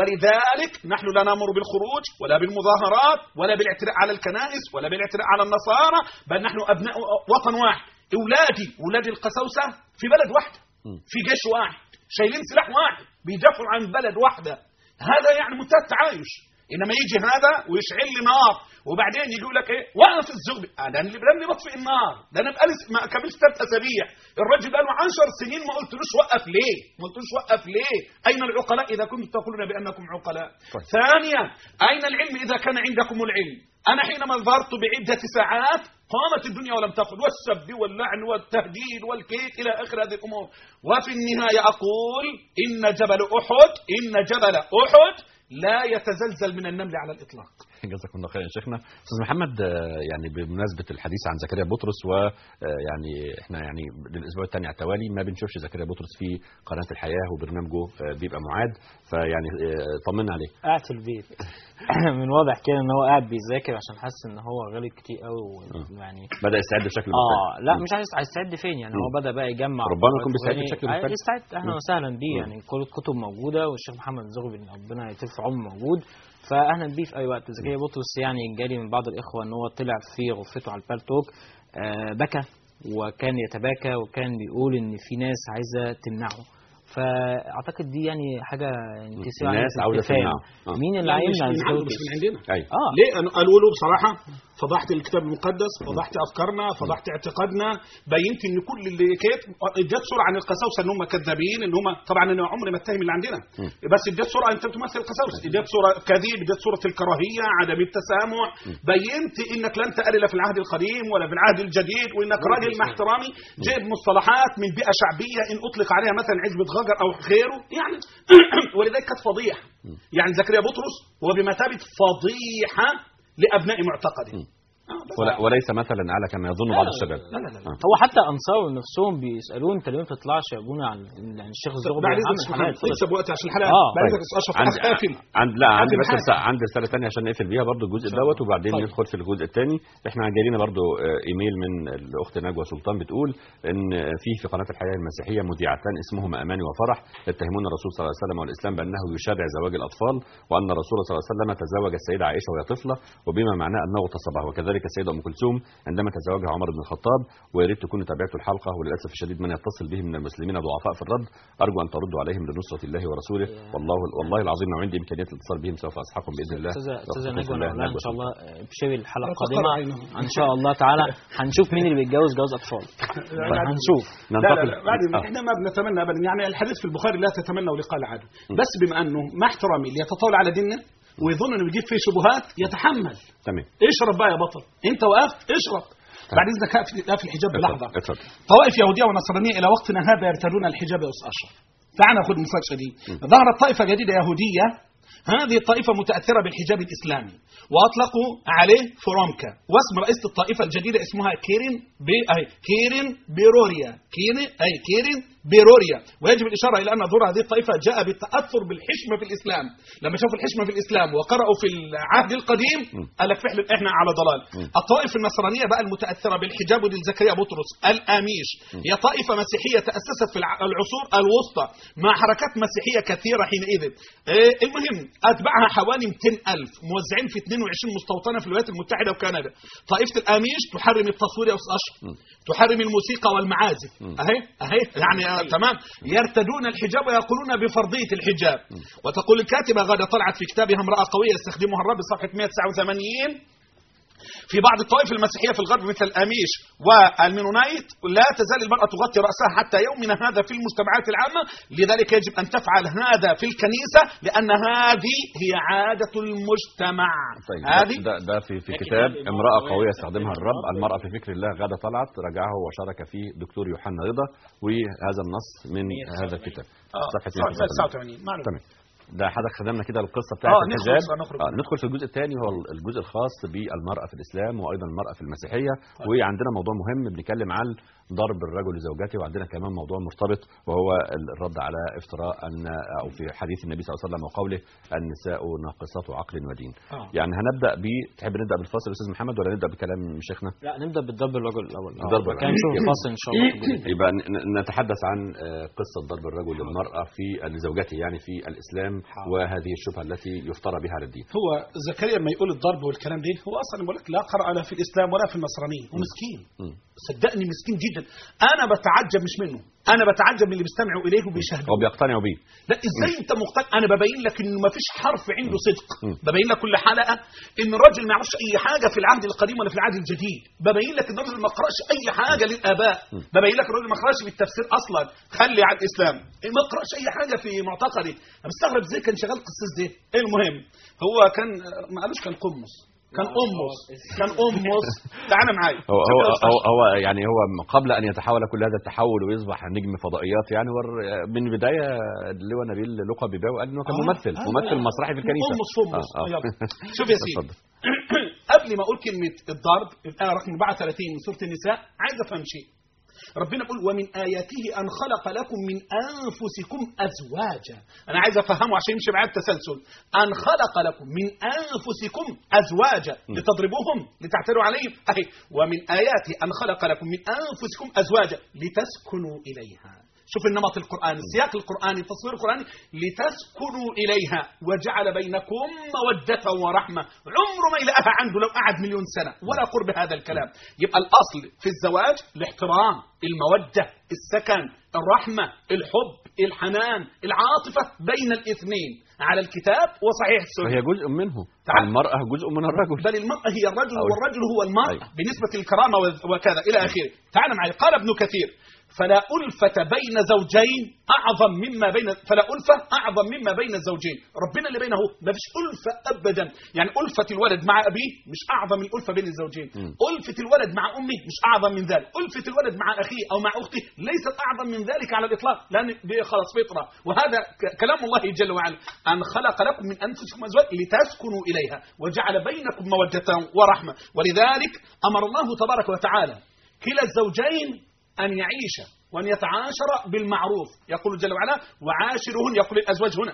ولذلك نحن لا نأمر بالخروج ولا بالمظاهرات ولا بالاعتراء على الكنائس ولا بالاعتراء على النصارى، بل نحن أبناء وطن واحد. أولادي أولاد القساوسة في بلد واحدة في جيش واحد شايلين سلاح واحد بيدافعوا عن بلد واحدة، هذا يعني منتهى التعايش. إنما يجي هذا ويشعل لي نار وبعدين يقول لك إيه وقف الزغبي، أنا اللي بدني بطفئ النار، ده أنا بقالي ما كملش ثلاث أسابيع، الرجل بقى له عشر سنين ما قلتلوش وقف ليه؟ ما قلتلوش وقف ليه؟ أين العقلاء إذا كنتم تقولون بأنكم عقلاء؟ طيب. ثانيا أين العلم إذا كان عندكم العلم؟ أنا حينما ظهرت بعدة ساعات قامت الدنيا ولم تأخذ، والسب واللعن والتهديد والكيد إلى آخر هذه الأمور، وفي النهاية أقول إن جبل أحد إن جبل أحد لا يتزلزل من النمل على الإطلاق. جزاكم الله خير يا شيخنا. استاذ محمد، يعني بمناسبه الحديث عن زكريا بطرس، ويعني احنا يعني للاسبوع الثاني على التوالي ما بنشوفش زكريا بطرس في قناه الحياه وبرنامجه بيبقى معاد، فيعني طمنا عليه. قاعد في البيت من واضح كده ان هو قاعد بيذاكر عشان حاسس ان هو غلط كتير قوي، يعني بدا يستعد بشكل مختلف. اه لا مش عايز يستعد فين يعني، هو بدا بقى يجمع، ربما يكون بيستعد بشكل مختلف. يستعد اهلا وسهلا بيه، يعني كل الكتب موجوده والشيخ محمد الزغبي ربنا يطول في عمره موجود، فاهلا بيه في اي وقت. زكريا بطرس يعني جالي من بعض الاخوه ان هو طلع في غرفته على البالتوك آه بكى وكان يتباكى وكان بيقول ان في ناس عايزه تمنعه، فاعتقد دي يعني حاجه تسير على الناس عاوزه تمنعه. آه. مين اللي هيمنع الزكاه؟ مش من عندنا. أيوة. اه ليه؟ قالوا له بصراحه فضحت الكتاب المقدس، فضحت افكارنا، فضحت اعتقادنا، بينت ان كل اللي كانت اديت صوره عن القساوسه ان هم كذابين، ان هم طبعا انا عمري ما اتهم اللي عندنا، بس اديت صوره انت بتمثل القساوسه، اديت صوره كذب، اديت صوره الكراهيه، عدم التسامح، بينت انك لن تقل في العهد القديم ولا في العهد الجديد، وانك راجل مع احترامي جايب مصطلحات من بيئه شعبيه ان اطلق عليها مثلا عزبه غجر او غيره يعني ولذلك كانت فضيحه. يعني زكريا بطرس هو بمثابه فضيحه لابناء معتقده، وليس مثلا على كما يظن بعض الشباب. لا لا لا. آه. هو حتى انصار نفسهم بيسالون انت ليه ما بتطلعش يا ابونا عن الشيخ الزغبي؟ بعد اذنك نكسب وقت عشان الحلقه. اه بعد اذنك اشرف قافل عند لا عندي بس عندي رساله ثانيه عشان نقفل بيها برضو الجزء دوت، وبعدين طيب. ندخل في الجزء الثاني. احنا جايين برضو ايميل من الاخت نجوى سلطان بتقول ان في في قناه الحياه المسيحيه مذيعتان اسمهما اماني وفرح يتهمون الرسول صلى الله عليه وسلم والاسلام بانه يشرع زواج الاطفال، وان الرسول صلى الله عليه وسلم تزوج السيده عائشه وهي طفله وبما معناه انه اغتصبها، وكذلك السيده ام كلثوم عندما تزوجها عمر بن الخطاب. ويا ريت تكونوا تابعتوا الحلقه، وللاسف الشديد من يتصل به من المسلمين ضعفاء في الرد، ارجو ان تردوا عليهم لنصره الله ورسوله، والله والله العظيم لو عندي امكانيه الاتصال بهم سوف اسحقهم باذن الله. استاذه نجوى ان شاء الله بشوي الحلقه القادمه ان شاء الله تعالى هنشوف مين اللي بيتجوز جواز اطفال، هنشوف. لا لا لا بعد احنا ما بنتمنى ابدا، يعني الحديث في البخاري لا تتمنوا لقاء العدو، بس بما انه مع احترامي اللي يتطاول على ديننا ويظن انه بيجيب فيه شبهات يتحمل. تمام. اشرب بقى يا بطل، انت وقفت اشرب. بعد اذنك اقفل الحجاب بلحظه. اتفضل. طوائف يهوديه ونصرانيه الى وقتنا هذا يرتدون الحجاب يا استاذ اشرف. تعال ناخذ المفاجاه دي. ظهرت طائفه جديده يهوديه، هذه الطائفه متاثره بالحجاب الاسلامي واطلقوا عليه فرومكا، واسم رئيسه الطائفه الجديده اسمها كيرين بي اي كيرين بيروريا كيرين اي كيرين بيروريا. ويجب الإشارة إلى أن ظهور هذه الطائفة جاء بالتأثر بالحشمة في الإسلام. لما شافوا الحشمة في الإسلام وقرأوا في العهد القديم قال لك فعلا إحنا على ضلال. الطائفة النصرانية بقى المتأثرة بالحجاب ودي زكريا بطرس الآميش هي طائفة مسيحية تأسست في العصور الوسطى مع حركات مسيحية كثيرة حينئذ. المهم أتبعها حوالي مئتين ألف موزعين في اثنين وعشرين مستوطنة في الولايات المتحدة وكندا. طائفة الآميش تحرم التصوير يا أستاذ أشرف، تحرم الموسيقى والمعازف. أهي أهي يعني آه تمام. يرتدون الحجاب ويقولون بفرضية الحجاب. وتقول الكاتبة غادة طلعت في كتابها امرأة قوية يستخدمها الرب صفحة مئة وتسعة وثمانين في بعض الطوائف المسيحية في الغرب مثل الآميش والمينونايت لا تزال المرأة تغطي رأسها حتى يومنا هذا في المجتمعات العامة. لذلك يجب أن تفعل هذا في الكنيسة لأن هذه هي عادة المجتمع. طيب هذه ده, ده في, في كتاب امرأة قوية يستخدمها الرب المرأة في فكر الله غادة طلعت رجعه وشارك فيه دكتور يوحنا رضا وهذا النص من هذا الكتاب صفحة مئة وتسعة وثمانين. تمام. ده حضرتك خدمنا كده القصه بتاعت آه الحجاب. آه ندخل في الجزء الثاني هو الجزء الخاص بالمراه في الاسلام وايضا المراه في المسيحيه. طيب. وعندنا موضوع مهم بنتكلم عن ضرب الرجل لزوجته وعندنا كمان موضوع مرتبط وهو الرد على افتراء ان او في حديث النبي صلى الله عليه وسلم وقوله النساء ناقصات عقل ودين. آه. يعني هنبدا ب تحب نبدا بالفصل يا استاذ محمد ولا نبدا بكلام شيخنا؟ لا نبدا بالضرب الرجل الاول. ضرب الرجل كان نشوف الفصل ان شاء الله. يبقى نتحدث عن قصه ضرب الرجل للمراه في لزوجته يعني في الاسلام وهذه الشبهه التي يفترى بها على الدين. هو زكريا لما يقول الضرب والكلام ده هو اصلا بقول لك لا قرأ لا في الاسلام ولا في النصرانيه ومسكين. صدقني مسكين جدا. انا بتعجب مش منه، انا بتعجب من اللي بيستمعوا اليه وبيشاهدوا وبيقتنعوا بيه. لا ازاي انت مقتنع؟ انا ببين لك انه ما فيش حرف عنده صدق. ببين لك كل حلقه ان الراجل ما يعرفش اي حاجه في العهد القديم ولا في العهد الجديد. ببين لك ان الراجل ما قراش اي حاجه للاباء. ببين لك الراجل ما قراش في التفسير اصلا، خلي على الاسلام ما قراش اي حاجه في معتقدي. انا مستغرب ازاي كان شغال قسيس ده. المهم هو كان ما قالوش كان قمص، كان أمس كان أمس تعالى معايا. هو هو هو, هو يعني هو قبل أن يتحول كل هذا التحول ويصبح نجم فضائيات يعني من البداية اللواء نبيل لقى بيباوي قال إنه كان ممثل آه ممثل آه مسرحي في الكنيسة. أمس فمس آه آه. شوف يا سيدي قبل ما أقول كلمة الضرب الآية رقم أربعة وثلاثين من سورة النساء عايز أفهم شيء. ربنا بيقول ومن آياته أن خلق لكم من أنفسكم أزواجا. أنا عايز أفهمه عشان يمشي معايا التسلسل. أن خلق لكم من أنفسكم أزواجا لتضربوهم لتعتروا عليهم. أهي ومن آياته أن خلق لكم من أنفسكم أزواجا لتسكنوا إليها. شوف النمط القرآني، السياق القرآني، التصوير القرآني، لتسكنوا إليها وجعل بينكم مودة ورحمة. عمره ما يلاقيها عنده لو قعد مليون سنة ولا قرب هذا الكلام. يبقى الأصل في الزواج الاحترام، المودة، السكن، الرحمة، الحب، الحنان، العاطفة بين الاثنين على الكتاب وصحيح السنة. وهي جزء منه. المرأة جزء من الرجل. بل المرأة هي الرجل والرجل هو المرأة بالنسبة للكرامة وكذا إلى آخره. تعال معي. قال ابن كثير فلا ألفة بين زوجين أعظم مما بين فلا ألفة أعظم مما بين الزوجين. ربنا اللي بينه ما فيش ألفة أبدا. يعني ألفة الولد مع أبيه مش أعظم من الألفة بين الزوجين. م. ألفة الولد مع أمه مش أعظم من ذلك. ألفة الولد مع أخيه أو مع أخته ليست أعظم من ذلك على الإطلاق لأن دي خلاص فطرة. وهذا كلام الله جل وعلا أن خلق لكم من أنفسكم أزواج لتسكنوا إليها وجعل بينكم مودة ورحمة. ولذلك أمر الله تبارك وتعالى كلا الزوجين أن يعيش وأن يتعاشر بالمعروف. يقول جل وعلا وعاشرهن، يقول الأزواج هنا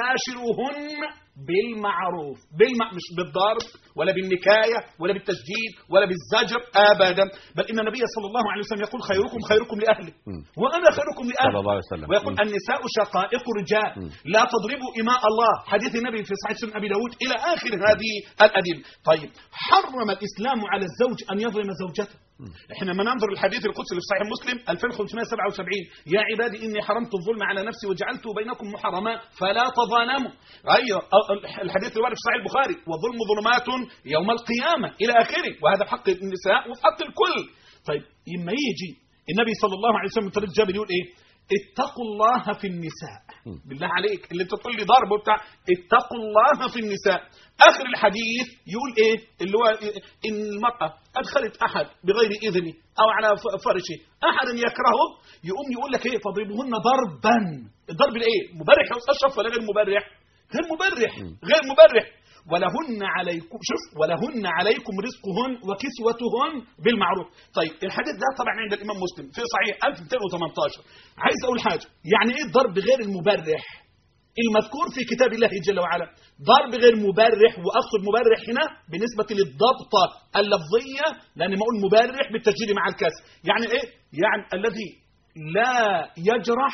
وعاشرهن بالمعروف، بالم... مش بالضرب ولا بالنكاية ولا بالتشديد ولا بالزجر أبدا. بل إن النبي صلى الله عليه وسلم يقول خيركم خيركم لأهله وأنا خيركم لأهله. ويقول م. النساء شقائق رجال لا تضربوا إماء الله، حديث النبي في صحيح سنن أبي داود إلى آخر هذه الأدلة. طيب حرم الإسلام على الزوج أن يظلم زوجته. احنا ما ننظر الحديث القدسي في صحيح مسلم ألفين وخمسمائة وسبعة وسبعين يا عبادي إني حرمت الظلم على نفسي وجعلته بينكم محرما فلا تظالموا. أيوة الحديث الوارد في صحيح البخاري والظلم ظلمات يوم القيامة إلى آخره. وهذا في حق النساء وفي حق الكل. طيب لما يجي النبي صلى الله عليه وسلم طريق جابر يقول إيه اتقوا الله في النساء. بالله عليك اللي انت تقول لي ضرب وبتاع اتقوا الله في النساء. آخر الحديث يقول إيه اللي هو إن المرأة أدخلت أحد بغير إذنه أو على فرشه أحد يكرهه يقوم يقول لك إيه فضربوهن ضربا. الضرب الإيه مبرح يا أستاذ أشرف ولا غير مبرح؟ غير مبرح غير مبرح. ولهن عليكم شوف ولهن عليكم رزقهن وكسوتهن بالمعروف. طيب الحديث ده طبعا عند الامام مسلم في صحيح ألف ومئتين وثمانية عشر. عايز اقول حاجه، يعني ايه الضرب غير المبرح المذكور في كتاب الله جل وعلا؟ ضرب غير مبرح، واقصد مبرح هنا بالنسبه للضبطه اللفظيه، لان ما اقول مبرح بالتشديد مع الكسر، يعني ايه؟ يعني الذي لا يجرح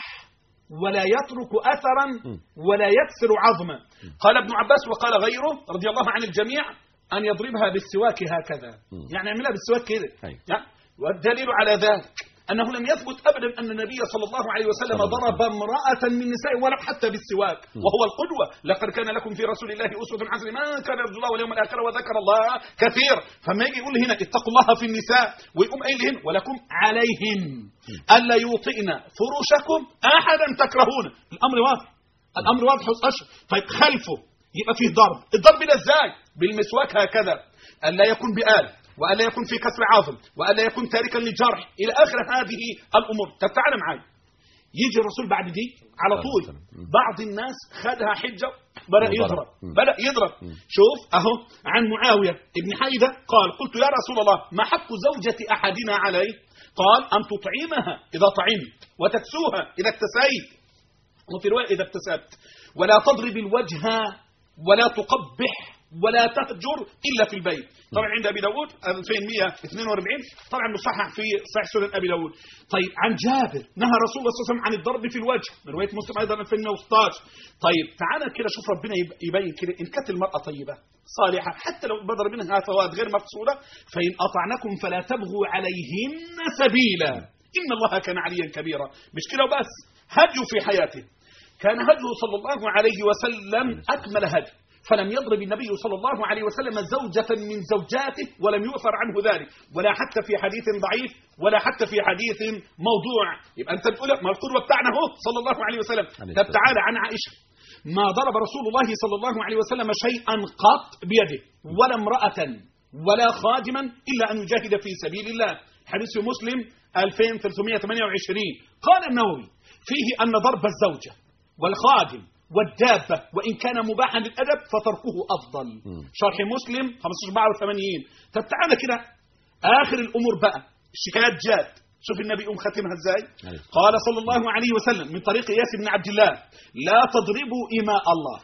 ولا يترك أثرا ولا يكسر عظما. قال ابن عباس وقال غيره رضي الله عن الجميع أن يضربها بالسواك هكذا، يعني يعملها بالسواك كده. يعني والدليل على ذلك أنه لم يثبت أبدا أن النبي صلى الله عليه وسلم ضرب امرأة من نساء ولا حتى بالسواك، وهو القدوة. لقد كان لكم في رسول الله أسوة حسنة من كان يرجو الله واليوم الآخر وذكر الله كثير. فما يجي يقول هنا اتقوا الله في النساء ويقوم قايلهن ولكم عليهن ألا يوطئن فرشكم أحدا تكرهون. الأمر واضح، الأمر واضح وأشهر. طيب خلفه يبقى فيه ضرب، الضرب ده ازاي؟ بالمسواك هكذا، ألا يكون بآل، وألا يكون في كسر عاظم، وألا يكون تاركا للجرح، إلى آخر هذه الأمور. طب تعالى معايا، يجي الرسول بعد دي على طول بعض الناس خدها حجة بدأ يضرب بدأ يضرب شوف أهو عن معاوية ابن حيدة قال قلت يا رسول الله ما حق زوجة أحدنا عليه؟ قال أن تطعمها إذا طعمت وتكسوها إذا اكتسيت، وفي رواية إذا اكتسبت، ولا تضرب الوجه ولا تقبح ولا تهجر إلا في البيت. طبعا عند أبي داود ألفين ومئة واثنين وأربعين، طبعا مصحح في صحيح سنن أبي داود. طيب عن جابر نهى رسول الله صلى الله عليه وسلم عن الضرب في الوجه، من رواية مسلم أيضا ألفين ومئة وستة عشر. طيب تعالى كده شوف ربنا يبين كده إن كانت المرأة طيبة صالحة حتى لو بدر منها فوات غير مقصودة، فإن أطعنكم فلا تبغوا عليهن سبيلا إن الله كان عليا كبيرا. مش كده وبس، هدي في حياته كان هديه صلى الله عليه وسلم أكمل هدي، فلم يضرب النبي صلى الله عليه وسلم زوجة من زوجاته ولم يؤثر عنه ذلك، ولا حتى في حديث ضعيف ولا حتى في حديث موضوع. يبقى أنت بتقول ما القدوة بتاعنا هو صلى الله عليه وسلم. طب تعالى عن عائشة، ما ضرب رسول الله صلى الله عليه وسلم شيئا قط بيده ولا امرأة ولا خادما إلا أن يجاهد في سبيل الله. حديث مسلم ألفين وثلاثمئة وثمانية وعشرين. قال النووي فيه أن ضرب الزوجة والخادم والدابة وإن كان مباحا للأدب فتركه أفضل. شرح مسلم خمسة عشر أربعة وثمانين. طب تعالى كده آخر الأمور بقى، الشكايات جات، شوف النبي أم ختمها إزاي. قال صلى الله عليه وسلم من طريق إياس بن عبد الله لا تضربوا إماء الله،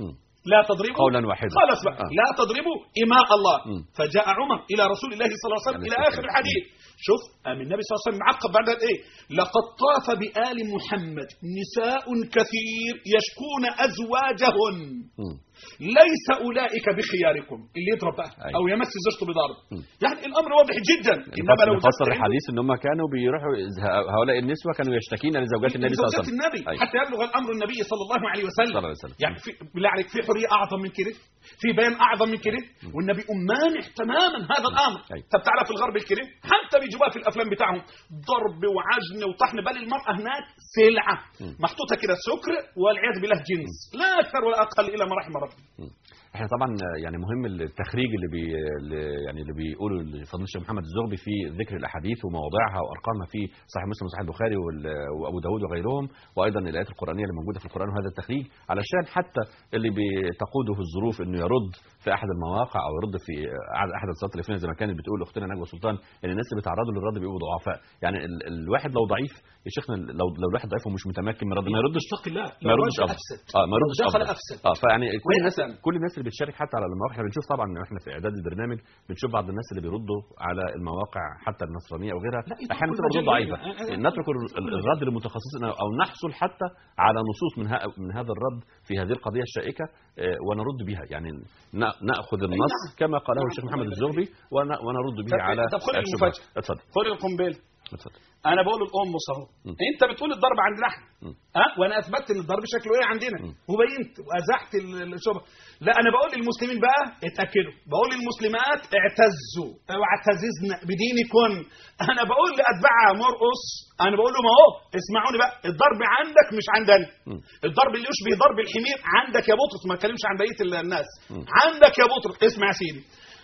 لا تضربوا قولا واحدا خلاص بقى آه. لا تضربوا إماء الله. م. فجاء عمر إلى رسول الله صلى الله عليه وسلم إلى آخر الحديث. شوف أم النبي صلى الله عليه وسلم معقب بعد إيه؟ لقد طاف بآل محمد نساء كثير يشكون أزواجهن م. ليس أولئك بخياركم، اللي يضرب بقى أي. أو يمس زوجته بضرب. يعني الأمر واضح جدا. إنما لو فسر الحديث إن هم كانوا بيروحوا هؤلاء النسوة كانوا يشتكين لزوجات النبي صلى الله عليه وسلم النبي حتى يبلغ الأمر النبي صلى الله عليه وسلم. الله عليه وسلم. يعني في بالله عليك في حرية أعظم من كده، في بيان أعظم من كده، والنبي مانع تماما هذا الأمر. طب تعالى في الغرب الكريم حتى بيجيبوها في الأفلام بتاعهم ضرب وعجن وطحن، بل المرأة هناك سلعة محطوطة كده سكر والعياذ بالله جنس، لا أكثر ولا أقل إلى ما رحم ربي. احنا طبعا يعني مهم التخريج اللي بي يعني اللي بيقوله فضيلة الشيخ محمد الزغبي في ذكر الاحاديث ومواضعها وارقامها في صحيح مسلم وصحيح البخاري وابو داود وغيرهم، وايضا الايات القرانيه اللي موجوده في القران، وهذا التخريج علشان حتى اللي بتقوده الظروف انه يرد في احد المواقع او يرد في احد الصلاه التليفونيه زي ما كانت بتقول اختنا نجوى سلطان ان الناس اللي بيتعرضوا للرد بيبقوا ضعفاء. يعني ال الواحد لو ضعيف يا شيخنا، لو لو الواحد ضعيف ومش متمكن من الرد ما يردش لا ما يردش افسد اه ما يردش افسد اه فيعني كل الناس كل الناس اللي بتشارك حتى على المواقع، احنا بنشوف طبعا احنا في اعداد البرنامج بنشوف بعض الناس اللي بيردوا على المواقع حتى النصرانيه او غيرها، احيانا بتبقى ردود ضعيفه. نترك الرد للمتخصصين او نحصل حتى على نصوص من من هذا الرد في هذه القضيه الشائكه ونرد بها، يعني ناخذ النص كما قاله الشيخ محمد الزغبي ونرد به على الشبهات. اتفضل. خذ القنبله. اتفضل. انا بقول الام اهو، انت بتقول الضرب عندنا احنا ها، وانا اثبتت ان الضرب شكله ايه عندنا وبينت وازحت الشبهه. لا انا بقول للمسلمين بقى اتاكدوا، بقول للمسلمات اعتزوا واعتززن بدينكن. انا بقول لاتباع مرقص، انا بقول لهم اهو اسمعوني بقى، الضرب عندك مش عندنا. الضرب اللي يشبه ضرب الحمير عندك يا بطرس، ما اتكلمش عن بقيه الناس. عندك يا بطرس اسمع يا سيدي،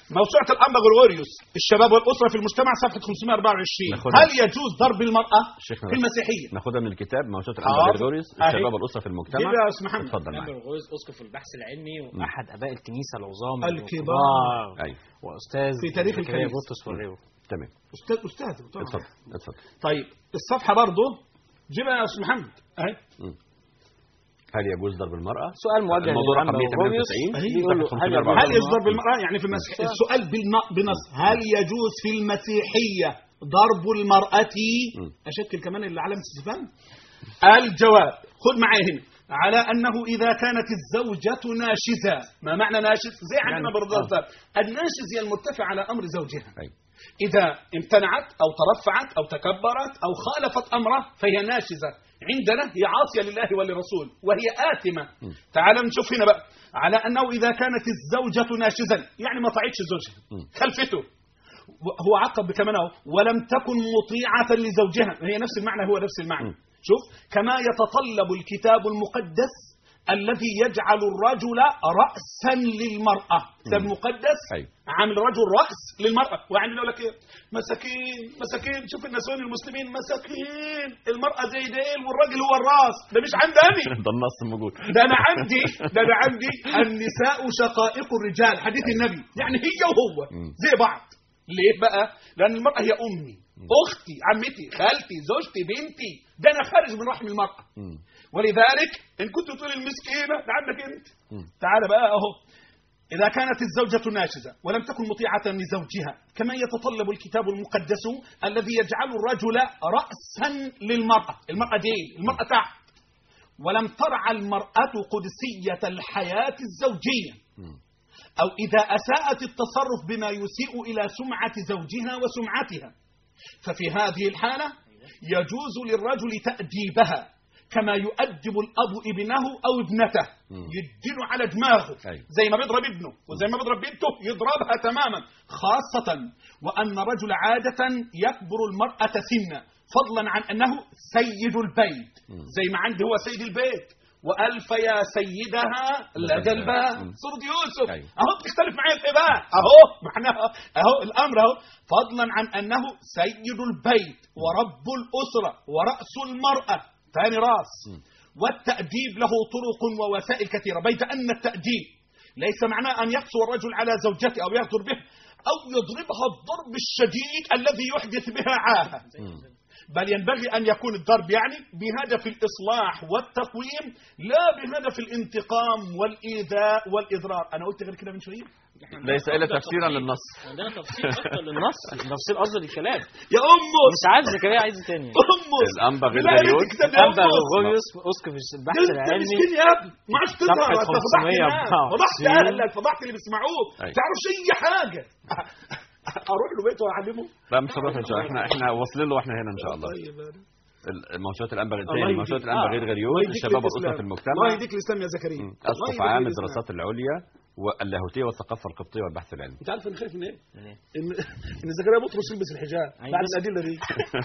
موسوعة الأنبا غريغوريوس الشباب والأسرة في المجتمع صفحة خمسمائة وأربعة وعشرين. هل يجوز ضرب المرأة في المسيحية؟ ناخدها من الكتاب موسوعة الأنبا غريغوريوس الشباب والأسرة في المجتمع. يا أستاذ محمد. اتفضل معايا. الأنبا غريغوريوس أسقف البحث العلمي وأحد آباء الكنيسة العظام الكبار أيوه وأستاذ في تاريخ الكنيسة بطرس والريو. تمام. أستاذ أستاذ اتفضل اتفضل. طيب الصفحة برضه جيبها يا أستاذ محمد أهي. هل يجوز ضرب المرأة؟ سؤال موجه الموضوع رقم للأنبا مئة وثمانية غريغوريوس. وتسعين. هل يجوز ضرب المرأة يعني في المسيحية؟ السؤال بالن- بنص هل يجوز في المسيحية ضرب المرأة؟ أشكل كمان اللي علامة استفهام. الجواب خذ معي هنا على أنه إذا كانت الزوجة ناشزة. ما معنى ناشز؟ زي عندنا بالضبط. الناشز هي المرتفع على أمر زوجها. أيوه. إذا امتنعت أو ترفعت أو تكبرت أو خالفت أمره فهي ناشزة. عندنا هي عاصية لله وللرسول وهي آثمة. تعال نشوف هنا بقى على أنه إذا كانت الزوجة ناشزا يعني ما طاعتش زوجها خلفته. هو عقب بكمان اهو ولم تكن مطيعة لزوجها. هي نفس المعنى هو نفس المعنى. شوف كما يتطلب الكتاب المقدس الذي يجعل الرجل رأسا للمرأة. كتاب مقدس عامل رجل رأس للمرأة. وعندنا يقول لك مساكين مساكين شوف النسوان المسلمين مساكين المرأة زي ديل والراجل هو الرأس. ده مش عندي ده النص موجود. ده انا عندي ده انا عندي النساء شقائق الرجال حديث النبي يعني هي وهو زي بعض. ليه بقى؟ لأن المرأة هي أمي أختي عمتي خالتي زوجتي بنتي. ده أنا خارج من رحم المرأة. ولذلك إن كنت تقول المسكينة ده عندك أنت. تعال بقى أهو إذا كانت الزوجة ناشزة ولم تكن مطيعة لزوجها كما يتطلب الكتاب المقدس الذي يجعل الرجل رأسا للمرأة. المرأة دي المرأة تحت. ولم ترعى المرأة قدسية الحياة الزوجية أو إذا أساءت التصرف بما يسيء إلى سمعة زوجها وسمعتها ففي هذه الحالة يجوز للرجل تأديبها كما يؤدب الأب ابنه أو ابنته. يدينه على دماغه زي ما بيضرب ابنه وزي ما بيضرب بنته يضربها تماما. خاصة وأن الرجل عادة يكبر المرأة سنا فضلا عن أنه سيد البيت زي ما عنده هو سيد البيت. وألف يا سيدها لدى الباب سورة يوسف. أهو بتختلف معايا في بقى أهو معناها أهو الأمر أهو فضلا عن أنه سيد البيت ورب الأسرة ورأس المرأة ثاني رأس. والتأديب له طرق ووسائل كثيرة بيد أن التأديب ليس معناه أن يقسو الرجل على زوجته أو يغدر به أو يضربها الضرب الشديد الذي يحدث بها عاهة بل ينبغي أن يكون الضرب يعني بهدف الإصلاح والتقويم لا بهدف الانتقام والإيذاء والإضرار. أنا قلت غير كده من شوية ليس إلا تفسيرا للنص. عندنا تفسير أكتر للنص تفسير أفضل الكلام يا أمس مش عايز زكريا عايز تاني أمس الأنبا غريغوريوس الأنبا غريغوريوس أسقف البحث العلمي يا ابني ما عادش تظهر فضحت أهلك فضحت اللي بيسمعوك تعرفش أي حاجة. اروح له بيته واعلمه. لا مش هنروح ان شاء الله احنا احنا واصلين له واحنا هنا ان شاء الله. موسوعة الأنبا الثاني موسوعة الأنبا غريغوريوس الشباب والأسرة في المجتمع. الله يهديك الإسلام يا زكريا. أسقف عام الدراسات العليا واللاهوتية والثقافة القبطية والبحث العلمي. أنت عارف أنا خايف من إيه؟ إن إن زكريا بطرس يلبس الحجاب بعد الأدلة دي.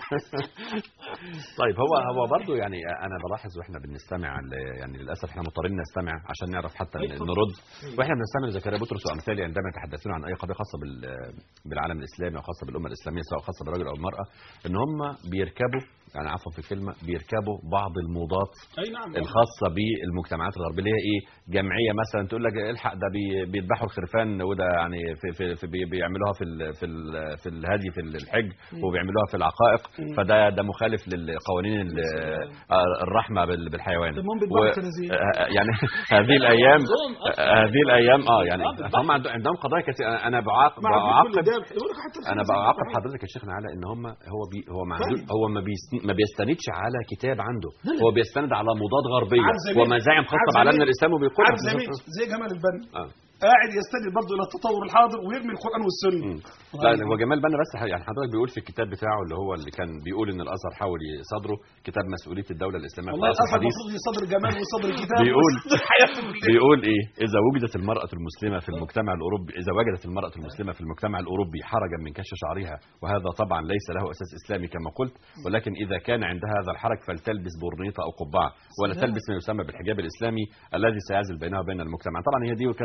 طيب هو هو برضه يعني أنا بلاحظ وإحنا بنستمع يعني للأسف إحنا مضطرين نستمع عشان نعرف حتى نرد وإحنا بنستمع لزكريا بطرس وأمثاله عندما يتحدثون عن أي قضية خاصة بالعالم الإسلامي أو خاصة بالأمة الإسلامية سواء خاصة بالرجل أو المرأة إن هم بيركبوا يعني عفوا في الكلمة بيركبوا بعض الموضات نعم الخاصة بالمجتمعات الغربية اللي هي إيه جمعية مثلا تقول لك الحق ده بيذبحوا الخرفان وده يعني في في, في بيعملوها في ال في ال في الهدي في الحج وبيعملوها في العقائق فده ده مخالف للقوانين الرحمة بالحيوان يعني هذه الأيام هذه الأيام اه يعني هم عندهم قضايا كثير أنا بعاقب بعاقب أنا بعاقب حضرتك يا شيخنا على إن هم هو بي هو معدود هو ما بي ما بيستندش على كتاب عنده هو بيستند على مضاد غربيه ومزاعم خاصه بعالمنا الاسلامي وبيقول زي جمال البنا آه. قاعد يستند برضه الى التطور الحاضر ويرمي القران والسنه. لا هو جمال بنا بس يعني حضرتك بيقول في الكتاب بتاعه اللي هو اللي كان بيقول ان الازهر حاول يصدره كتاب مسؤوليه الدوله الاسلاميه والله الازهر المفروض يصدر جمال ويصدر الكتاب بيقول بيقول ايه اذا وجدت المراه المسلمه في المجتمع الاوروبي اذا وجدت المراه المسلمه في المجتمع الاوروبي حرجا من كشف شعرها وهذا طبعا ليس له اساس اسلامي كما قلت ولكن اذا كان عندها هذا الحرج فلتلبس برنيطه او قبعه ولا تلبس ما يسمى بالحجاب الاسلامي الذي سيعزل بينها وبين المجتمع. طبعا هي دي كانت مجرد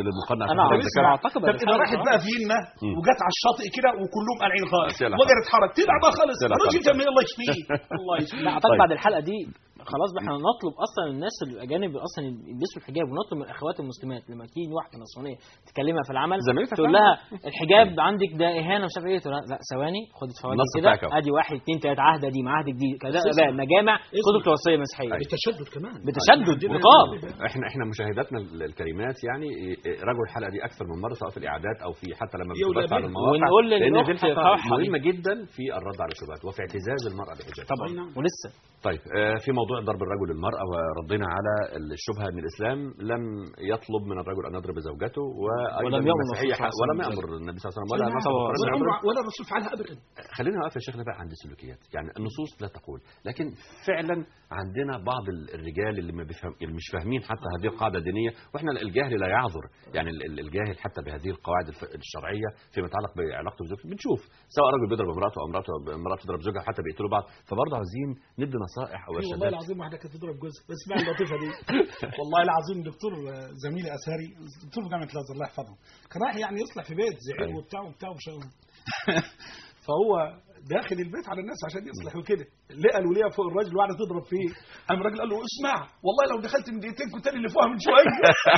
المقارنه انا اعتقد طب اذا راحت بقى فيينا وجت على الشاطئ كده وكلهم قالعين خالص وقدرت تتحرك تلعب بقى خالص الراجل جميل الله يشفيه الله يشفيه. لا اعتقد بعد الحلقه دي خلاص بقى احنا نطلب اصلا الناس الاجانب اصلا يلبسوا الحجاب، ونطلب من الاخوات المسلمات لما تيجي واحده نصرانيه تكلمها في العمل تقول لها الحجاب عندك ده اهانه مش عارف ايه، تقول لها لا ثواني خد اتفرجي كده ادي واحد اثنين ثلاثه عهده دي معاهدك دي كذا بقى مجامع كتب توصيه مسيحيه بتشدد كمان بتشدد وقاب. احنا احنا مشاهداتنا الكريمات يعني راجعوا الحلقه دي اكثر من مره سواء في الاعداد او في حتى لما بتبث على المواقع، ونقول لان دي للاخت الحلقه فرحه مهمه جدا في الرد على الشبهات وفي اعتزاز المراه بالحجاب طبعا ولسه. طيب في موضوع ضرب الرجل المرأة وردينا على الشبهة أن الإسلام لم يطلب من الرجل أن يضرب زوجته وأيضا المسيحية ولم يأمر النبي صلى الله عليه وسلم ولا ولا ولا الرسول فعلها أبدا. خلينا نقف يا شيخنا بقى عند السلوكيات، يعني النصوص لا تقول، لكن فعلا عندنا بعض الرجال اللي ما بيفهم اللي مش فاهمين حتى هذه القاعدة الدينية، واحنا الجاهل لا يعذر، يعني الجاهل حتى بهذه القواعد الشرعية فيما يتعلق بعلاقته بزوجته بنشوف سواء رجل بيضرب امرأته أو امرأته امرأة تضرب زوجها حتى بيقتلوا بعض، فبرضه عايزين ندي نصائح أو إرشادات. والله العظيم واحدة كانت تضرب جوزها بس مع اللطيفة دي والله العظيم دكتور زميلي أساري دكتور في جامعة الأزهر الله يحفظه كان رايح يعني يصلح في بيت زعيم وبتاع وبتاع وشغل فهو داخل البيت على الناس عشان يصلح وكده لقى الوليه فوق الراجل وقعدت تضرب فيه، قام الراجل قال له اسمع والله لو دخلت من دقيقتين كنت انا اللي فوقها من شويه.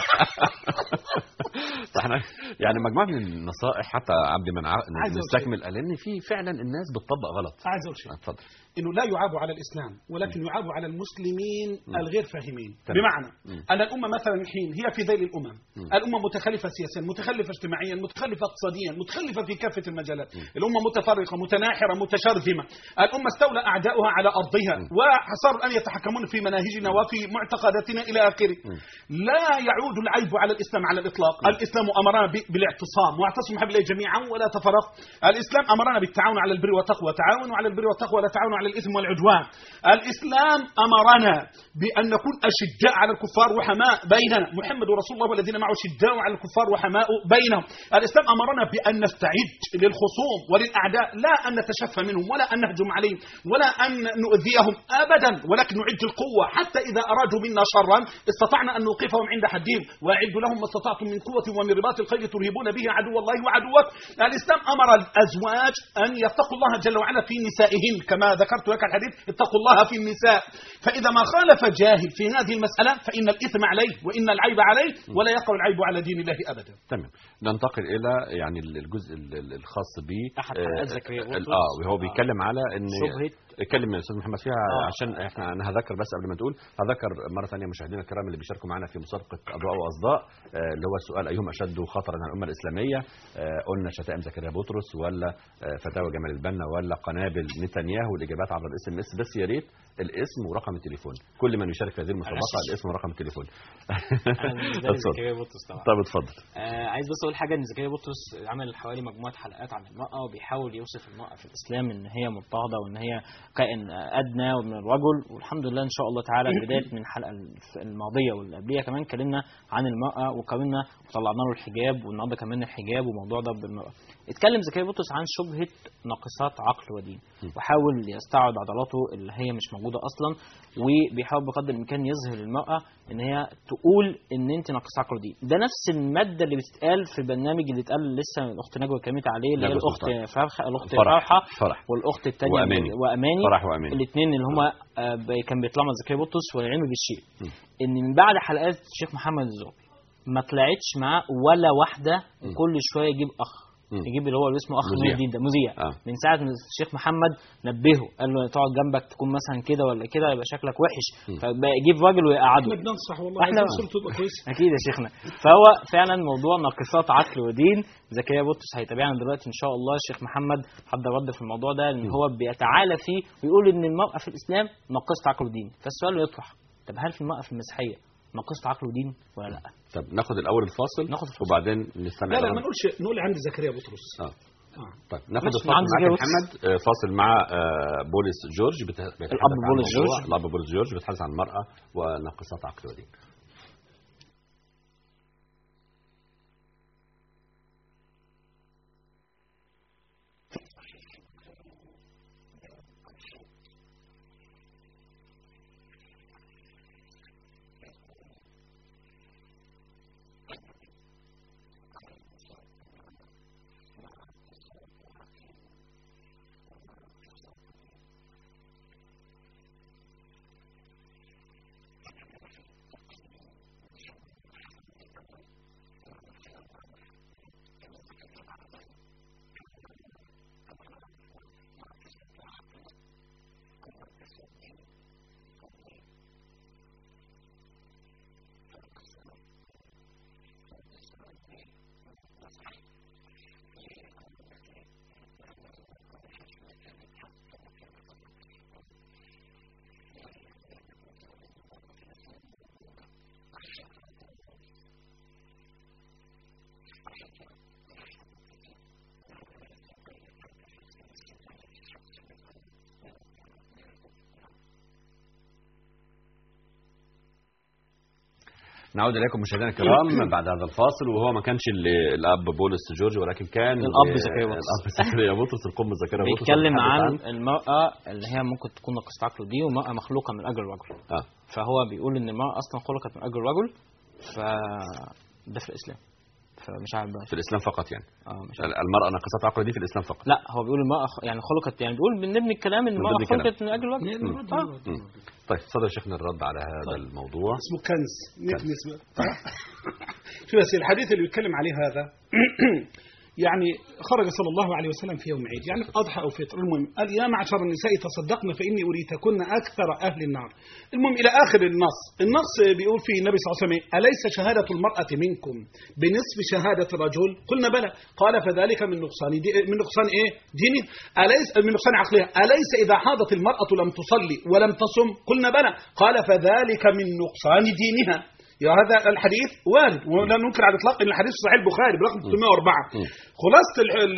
احنا يعني مجموعه من النصائح حتى عبد من نستكمل قال ان في فعلا الناس بتطبق غلط. عايز اقول شيء اتفضل. انه لا يعاب على الاسلام ولكن يعاب على المسلمين م. الغير فاهمين. تمام. بمعنى م. ان الامه مثلا الحين هي في ذيل الامم م. الامه متخلفه سياسيا متخلفه اجتماعيا متخلفه اقتصاديا متخلفه في كافه المجالات م. الامه متفرقه متناحره متشرذمه، الامه استولى اعداؤها على ارضها م. وصاروا ان يتحكمون في مناهجنا وفي معتقداتنا الى اخره. لا يعود العيب على الاسلام على الاطلاق م. الاسلام امرنا بالاعتصام واعتصموا بحبل جميعا ولا تفرق. الاسلام امرنا بالتعاون على البر والتقوى، تعاونوا على البر والتقوى ولا تعاونوا على الاثم والعدوان. الاسلام امرنا بان نكون اشداء على الكفار وحماء بيننا، محمد رسول الله والذين معه شداء على الكفار وحماء بينهم. الاسلام امرنا بان نستعد للخصوم وللاعداء، لا ان نتشفى منهم ولا ان نهجم عليهم ولا ان نؤذيهم ابدا، ولكن نعد القوه حتى اذا ارادوا منا شرا استطعنا ان نوقفهم عند حدهم، واعدوا لهم ما استطعتم من قوه ومن رباط الخيل ترهبون به عدو الله وعدوك. الاسلام امر الازواج ان يتقوا الله جل وعلا في نسائهن كما ذكرت لك الحديث اتقوا الله في النساء، فاذا ما خالف جاهل في هذه المساله فان الاثم عليه وان العيب عليه ولا يقع العيب على دين الله ابدا. تمام. ننتقل الى يعني الجزء الخاص ب احد حلقات زكريا اه وهو بيتكلم على ان شبهه اتكلم يا استاذ محمد فيها آه. عشان احنا انا هذكر بس قبل ما تقول هذكر مره ثانيه مشاهدينا الكرام اللي بيشاركوا معنا في مسابقه اضواء واصداء آه اللي هو السؤال ايهم اشد خطرا على الامه الاسلاميه، آه قلنا شتائم زكريا بطرس ولا آه فتاوى جمال البنا ولا قنابل نتنياهو. الاجابات عبر الاس ام اس، بس يا ريت الاسم ورقم التليفون، كل من يشارك في هذه المسابقه الاسم ورقم التليفون. زكريا بطرس طبعا. طب اتفضل. آه عايز بس اقول حاجه ان زكريا بطرس عمل حوالي مجموعه حلقات عن المراه وبيحاول يوصف المراه في الاسلام ان هي مضطهده وان هي كائن ادنى من الرجل، والحمد لله ان شاء الله تعالى بدايه من الحلقه الماضيه واللي قبليها كمان اتكلمنا عن المراه وقارنا وطلعنا له الحجاب، والنهارده كمان الحجاب وموضوع ضرب المراه. اتكلم زكريا بطرس عن شبهه ناقصات عقل ودين، وحاول يستعرض عضلاته اللي هي مش موجوده اصلا، وبيحاول بقدر الامكان يظهر للمراه ان هي تقول ان انت ناقص عقل ودين. ده نفس الماده اللي بتتقال في البرنامج اللي اتقال لسه الاخت نجوى اتكلمت عليه اللي هي الاخت فرحه الاخت فرحه فرح. والاخت الثانيه واماني, وأماني. فرح واماني الاثنين اللي هم كان بيطلعوا مع زكريا بطرس والعلم بالشيء ان من بعد حلقات الشيخ محمد الزهري ما طلعتش معاه ولا واحده، كل شويه يجيب اخ يجيب اللي هو اللي اسمه اخ نور الدين ده مذيع آه. من ساعه ما الشيخ محمد نبهه قال له تقعد جنبك تكون مثلا كده ولا كده يبقى شكلك وحش، فبقى يجيب راجل ويقعده. احنا بننصح والله احنا تبقى كويسه اكيد يا شيخنا. فهو فعلا موضوع ناقصات عقل ودين. زكريا بطرس هيتابعنا دلوقتي ان شاء الله. الشيخ محمد حضر رد في الموضوع ده ان هو بيتعالى فيه ويقول ان المراه في الاسلام ناقصه عقل ودين، فالسؤال يطرح طب هل في المراه في المسيحيه ناقصت عقل ودين ولا لا؟ طب ناخد الاول الفاصل, ناخد الفاصل. وبعدين نستمع. لا لا ما نقولش، نقول عند زكريا بطرس. اه اه طيب ناخد الفاصل مع محمد. فاصل مع بولس جورج بيتحدث الاب بولس جورج الاب بولس جورج بيتحدث عن المراه وناقصات عقل ودين. نعود اليكم مشاهدينا الكرام بعد هذا الفاصل. وهو ما كانش ال- الاب بولس جورج، ولكن كان الأب زكريا بطرس. الاب زكريا بطرس، القم زكريا بطرس، بيتكلم عن عن- المرأة اللي هي ممكن تكون ناقصة عقل دي، ومرأة مخلوقة من أجل الرجل. اه فهو بيقول إن المرأة أصلا خلقت من أجل الرجل، ف ده في الإسلام. فمش عارف بقى في الاسلام فقط يعني. اه مش عارف. المراه ناقصه عقل دي في الاسلام فقط. لا، هو بيقول المرأة خ- يعني خلقت، يعني بيقول بنبني الكلام إن المرأة بنبني الكلام. خلقت من أجل الرجل. اه مم. طيب اتفضل يا شيخنا الرد على هذا طيب. الموضوع. اسمه كنز نكنس بقى. شو بس الحديث اللي بيتكلم عليه هذا يعني خرج صلى الله عليه وسلم في يوم عيد، يعني أضحى أو فطر. المهم قال يا معشر النساء تصدقن فإني أريتكن أكثر أهل النار. المهم إلى آخر النص. النص بيقول فيه النبي صلى الله عليه وسلم أليس شهادة المرأة منكم بنصف شهادة الرجل؟ قلنا بلى. قال فذلك من نقصان دي من نقصان إيه؟ ديني. أليس من نقصان عقلها. أليس إذا حاضت المرأة لم تصلي ولم تصم؟ قلنا بلى. قال فذلك من نقصان دينها. يا هذا الحديث وارد ولا ننكر على الاطلاق ان الحديث صحيح البخاري برقم ثلاثمائة وأربعة. خلاصه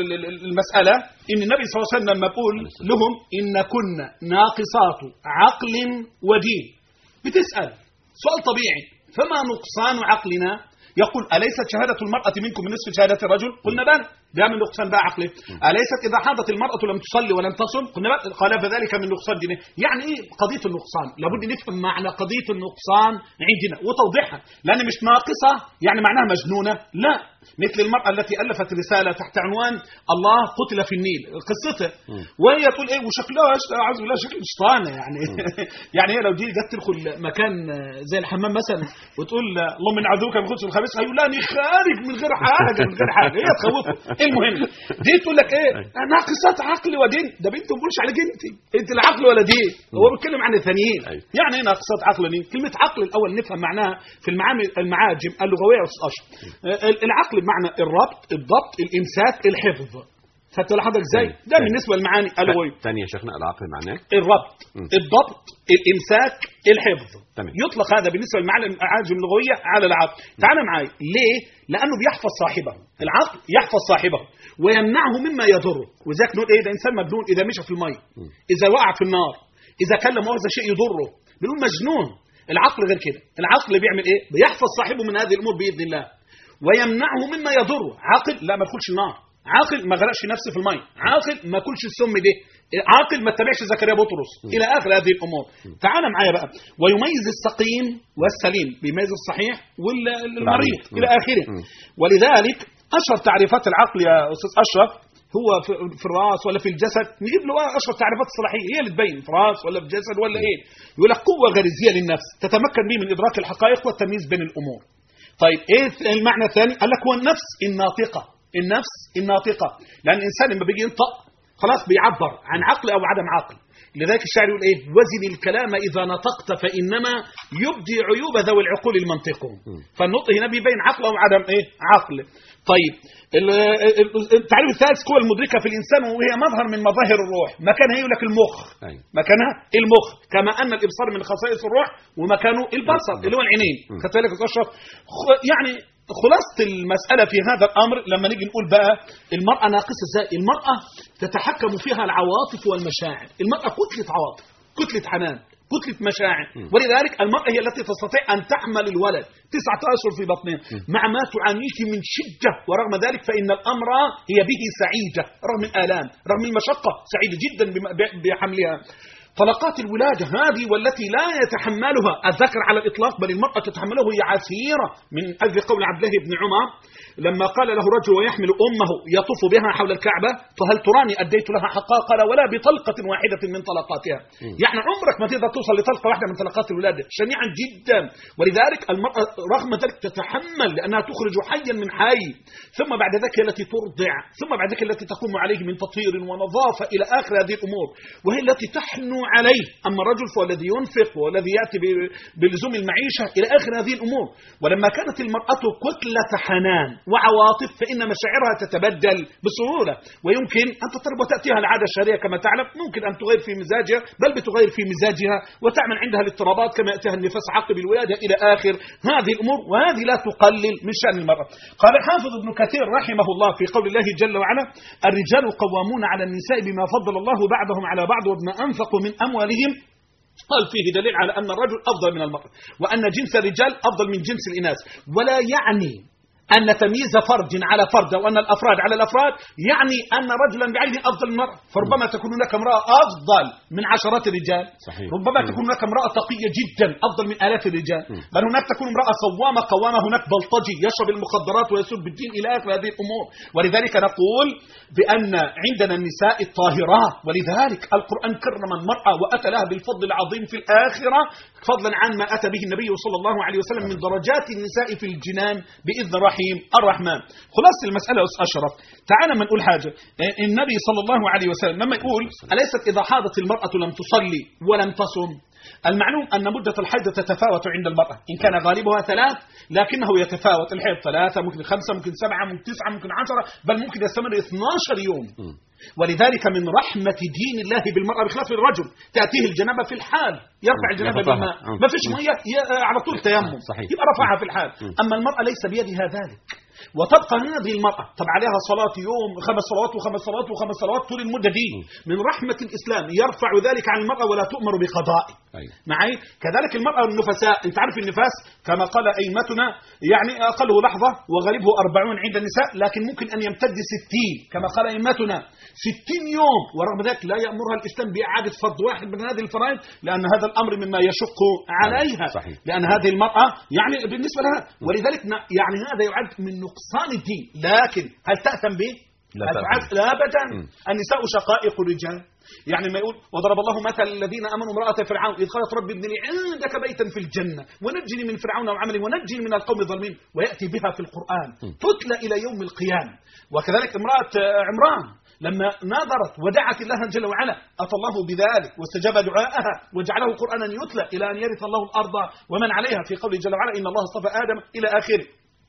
المساله ان النبي صلى الله عليه وسلم يقول لهم ان كنا ناقصات عقل ودين. بتسال سؤال طبيعي، فما نقصان عقلنا؟ يقول أليست شهادة المرأة منكم من نصف شهادة الرجل؟ قلنا بلى. ده من نقصان بقى عقله. أليست إذا حاضت المرأة لم تصلي ولم تصم؟ قلنا بلى. قال فذلك من نقصان دينه. يعني إيه قضية النقصان؟ لابد نفهم معنى قضية النقصان عندنا وتوضيحها، لأن مش ناقصة يعني معناها مجنونة، لا. مثل المرأة التي ألفت رسالة تحت عنوان الله قتل في النيل، قصتها وهي تقول إيه وشكلها أعوذ بالله شكل شيطانة يعني يعني هي لو دي جت تدخل مكان زي الحمام مثلا وتقول اللهم من عذوك من خبث الخبيث، هيقول لها أنا خارج من غير حاجة من غير حاجة، هي تخوفه. المهم دي تقول لك إيه ناقصات عقل ودين. ده بنت ما بقولش عليك أنت أنت لا عقل ولا دين، هو بيتكلم عن الثانيين. يعني إيه ناقصات عقل ودين؟ كلمة عقل الأول نفهم معناها في المعامل المعاجم اللغوية والأشهر. العقل بمعنى الربط، الضبط، الامساك، الحفظ. خدت لحضرتك ازاي؟ ده بالنسبه للمعاني اللغويه. ثاني يا شيخنا العقل معناه الربط، م. الضبط، الامساك، الحفظ. تمام. يطلق هذا بالنسبه للمعاني اللغويه على العقل. تعال معايا ليه؟ لانه بيحفظ صاحبه. العقل يحفظ صاحبه ويمنعه مما يضره. وذاك نقول ايه ده انسان مجنون اذا مشى في الميه، اذا وقع في النار، اذا كلم مؤاخذه شيء يضره، بنقول مجنون. العقل غير كده. العقل بيعمل ايه؟ بيحفظ صاحبه من هذه الامور باذن الله ويمنعه مما يضره. عاقل لا ما يدخلش النار، عاقل ما غرقش نفسه في الماء، عاقل ما ياكلش السم ده، عاقل ما اتبعش زكريا بطرس الى اخر هذه الامور. تعال معايا بقى. ويميز السقيم والسليم، بيميز الصحيح والمريض الى اخره. ولذلك اشهر تعريفات العقل يا استاذ اشرف هو في الراس ولا في الجسد؟ نجيب له اشهر تعريفات الصلاحيه هي اللي تبين في الراس ولا في الجسد ولا ايه. يقول لك قوه غريزيه للنفس تتمكن به من ادراك الحقائق والتمييز بين الامور. طيب ايه المعنى الثاني؟ قال لك هو النفس الناطقه. النفس الناطقه لان الانسان لما بيجي ينطق خلاص بيعبر عن عقل او عدم عقل. لذلك الشاعر يقول ايه وزن الكلام اذا نطقت فانما يبدي عيوب ذوي العقول المنطقون. فالنطق هنا بيبين عقل او عدم ايه عقل. طيب التعريف الثالث قوة المدركة في الإنسان وهي مظهر من مظاهر الروح. مكانها يقول لك المخ، مكانها المخ كما أن الإبصار من خصائص الروح ومكانه البصر اللي هو العينين. خدت بالك يا أشرف؟ يعني خلاصة المسألة في هذا الأمر لما نيجي نقول بقى المرأة ناقصة ازاي؟ المرأة تتحكم فيها العواطف والمشاعر. المرأة كتلة عواطف، كتلة حنان، كتلة مشاعر. ولذلك المرأة هي التي تستطيع أن تحمل الولد تسعة أشهر في بطنها مع ما تعانيه من شدة، ورغم ذلك فإن الأمر هي به سعيدة رغم الآلام رغم المشقة، سعيدة جدا بحملها. طلقات الولادة هذه والتي لا يتحملها الذكر على الإطلاق بل المرأة تتحمله هي عسيرة، من أجل قول عبد الله بن عمر لما قال له رجل ويحمل أمه يطوف بها حول الكعبة فهل تراني أديت لها حقها؟ قال ولا بطلقة واحدة من طلقاتها. يعني عمرك ما تقدر توصل لطلقة واحدة من طلقات الولادة، شنيعا جدا. ولذلك المرأة رغم ذلك تتحمل لأنها تخرج حيا من حي، ثم بعد ذلك التي ترضع، ثم بعد ذلك التي تقوم عليه من تطهير ونظافة إلى آخر هذه الأمور، وهي التي تحنو عليه. أما الرجل فهو الذي ينفق والذي يأتي بلزوم المعيشة إلى آخر هذه الأمور. ولما كانت المرأة كتلة حنان وعواطف فإن مشاعرها تتبدل بسهولة، ويمكن أن تضطرب وتأتيها العادة الشهرية كما تعلم، ممكن أن تغير في مزاجها بل بتغير في مزاجها وتعمل عندها الاضطرابات كما يأتيها النفاس عقب الولادة إلى آخر هذه الأمور، وهذه لا تقلل من شأن المرأة. قال حافظ ابن كثير رحمه الله في قول الله جل وعلا الرجال قوامون على النساء بما فضل الله بعضهم على بعض وبما أنفقوا من أموالهم قال فيه دليل على أن الرجل أفضل من المرأة، وأن جنس الرجال أفضل من جنس الإناث، ولا يعني أن تمييز فرد على فرد وأن الأفراد على الأفراد يعني أن رجلا بعينه أفضل من المرأة. فربما تكون هناك امرأة أفضل من عشرات الرجال، صحيح. ربما م. تكون هناك امرأة تقية جدا أفضل من آلاف الرجال، م. بل هناك تكون امرأة صوامة قوامة، هناك بلطجي يشرب المخدرات ويسب بالدين إلى آخر هذه الأمور. ولذلك نقول بأن عندنا النساء الطاهرات، ولذلك القرآن كرم المرأة وأتى لها بالفضل العظيم في الآخرة، فضلا عن ما أتى به النبي صلى الله عليه وسلم من درجات النساء في الجنان بإذن رحيم الرحمن. خلاصة المسألة يا أستاذ أشرف، تعال ما نقول حاجة. النبي صلى الله عليه وسلم لما يقول أليست إذا حاضت المرأة لم تصلي ولم تصم، المعلوم أن مدة الحيض تتفاوت عند المرأة، إن كان غالبها ثلاث لكنه يتفاوت، الحيض ثلاثة ممكن خمسة ممكن سبعة ممكن تسعة ممكن عشرة، بل ممكن يستمر اثني عشر يوم. ولذلك من رحمة دين الله بالمرأة بخلاف الرجل، تأتيه الجنابة في الحال يرفع الجنابة بالماء، ما فيش مية على طول تيمم يبقى رفعها في الحال. أما المرأة ليس بيدها ذلك، وتبقى هذه المرأة طبعا عليها صلاة يوم خمس صلوات وخمس صلوات وخمس صلوات طول المدة دي. من رحمة الإسلام يرفع ذلك عن المرأة ولا تؤمر بقضاء. أيوة. معي كذلك المرأة النفساء، أنت عارف النفاس كما قال أئمتنا يعني أقله لحظة وغالبه أربعون عند النساء، لكن ممكن أن يمتد ستين كما قال أئمتنا ستين يوم، ورغم ذلك لا يأمرها الإسلام بإعادة فرض واحد من هذه الفرائض، لأن هذا الأمر مما يشق عليها. صحيح. لأن هذه المرأة يعني بالنسبة لها، ولذلك يعني هذا يعد من نقصان الدين. لكن هل تأثم به؟ لا, لا أبدا. النساء شقائق الرجال، يعني ما يقول وضرب الله مثل الذين امنوا امراه فرعون اذ قالت رب ابن لي عندك بيتا في الجنه ونجني من فرعون وعمله ونجني من القوم الظالمين، وياتي بها في القران تتلى الى يوم القيامه. وكذلك امراه عمران لما ناظرت ودعت الله جل وعلا اتى الله بذلك واستجاب دعاءها وجعله قرانا يتلى الى ان يرث الله الارض ومن عليها، في قوله جل وعلا ان الله اصطفى ادم الى اخره.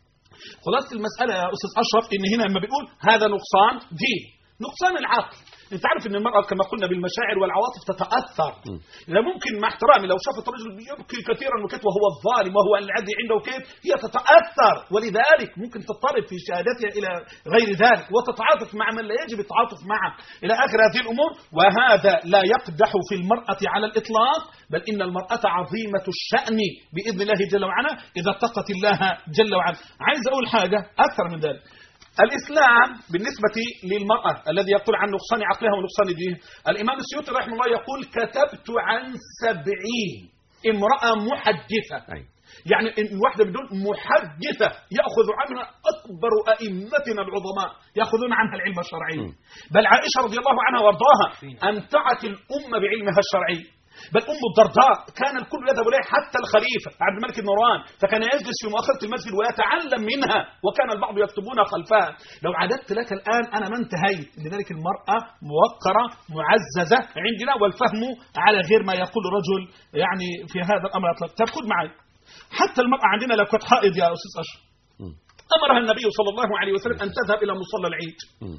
خلاصة المساله يا استاذ اشرف ان هنا لما بنقول هذا نقصان دين، نقصان العقل. انت عارف ان المرأة كما قلنا بالمشاعر والعواطف تتأثر. لا ممكن مع احترامي لو شافت رجل يبكي كثيرا وكيف وهو الظالم وهو الذي عنده كيف، هي تتأثر، ولذلك ممكن تضطرب في شهادتها الى غير ذلك وتتعاطف مع من لا يجب التعاطف معه الى اخر هذه الامور. وهذا لا يقدح في المرأة على الاطلاق، بل ان المرأة عظيمة الشأن باذن الله جل وعلا اذا اتقت الله جل وعلا. عايز اقول حاجة اكثر من ذلك. الإسلام بالنسبة للمرأة الذي يقول عن نقصان عقلها ونقصان دينها، الإمام السيوطي رحمه الله يقول كتبت عن سبعين امرأة محدثة. أي. يعني الواحدة بدون محدثة يأخذ عنها أكبر أئمتنا العظماء يأخذون عنها العلم الشرعي. م. بل عائشة رضي الله عنها وارضاها أمتعت الأمة بعلمها الشرعي. بل أم الدرداء كان الكل يذهب إليه حتى الخليفة عبد الملك بن مروان، فكان يجلس في مؤخرة المسجد ويتعلم منها، وكان البعض يكتبون خلفها. لو عددت لك الآن أنا ما انتهيت. لذلك المرأة موقرة معززة عندنا، والفهم على غير ما يقول رجل يعني في هذا الأمر أطلق. طب خذ معي حتى المرأة عندنا لو كانت حائض يا أستاذ أشرف، أمرها النبي صلى الله عليه وسلم أن تذهب إلى مصلى العيد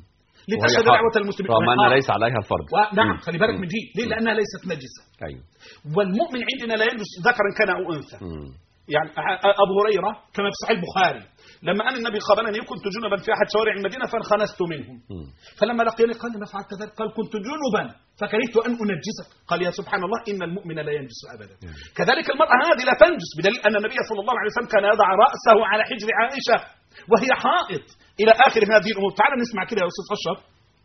لتشهد دعوة المسلمين، رغم أنها ليس عليها الفرض. نعم خلي بالك من دي، ليه؟ لأنها ليست نجسة. أيوة. والمؤمن عندنا لا يلبس ذكرا كان أو أنثى. يعني أبو هريرة كما في صحيح البخاري لما أن النبي قابلني كنت جنبا في أحد شوارع المدينة فانخنست منهم، فلما لقيني قال لما فعلت ذلك؟ قال كنت جنبا فكرهت أن أنجسك. قال يا سبحان الله إن المؤمن لا ينجس أبدا. كذلك المرأة هذه لا تنجس، بدليل أن النبي صلى الله عليه وسلم كان يضع رأسه على حجر عائشة وهي حائض إلى آخر هذه الأمور. تعال نسمع كده يا أستاذ أشرف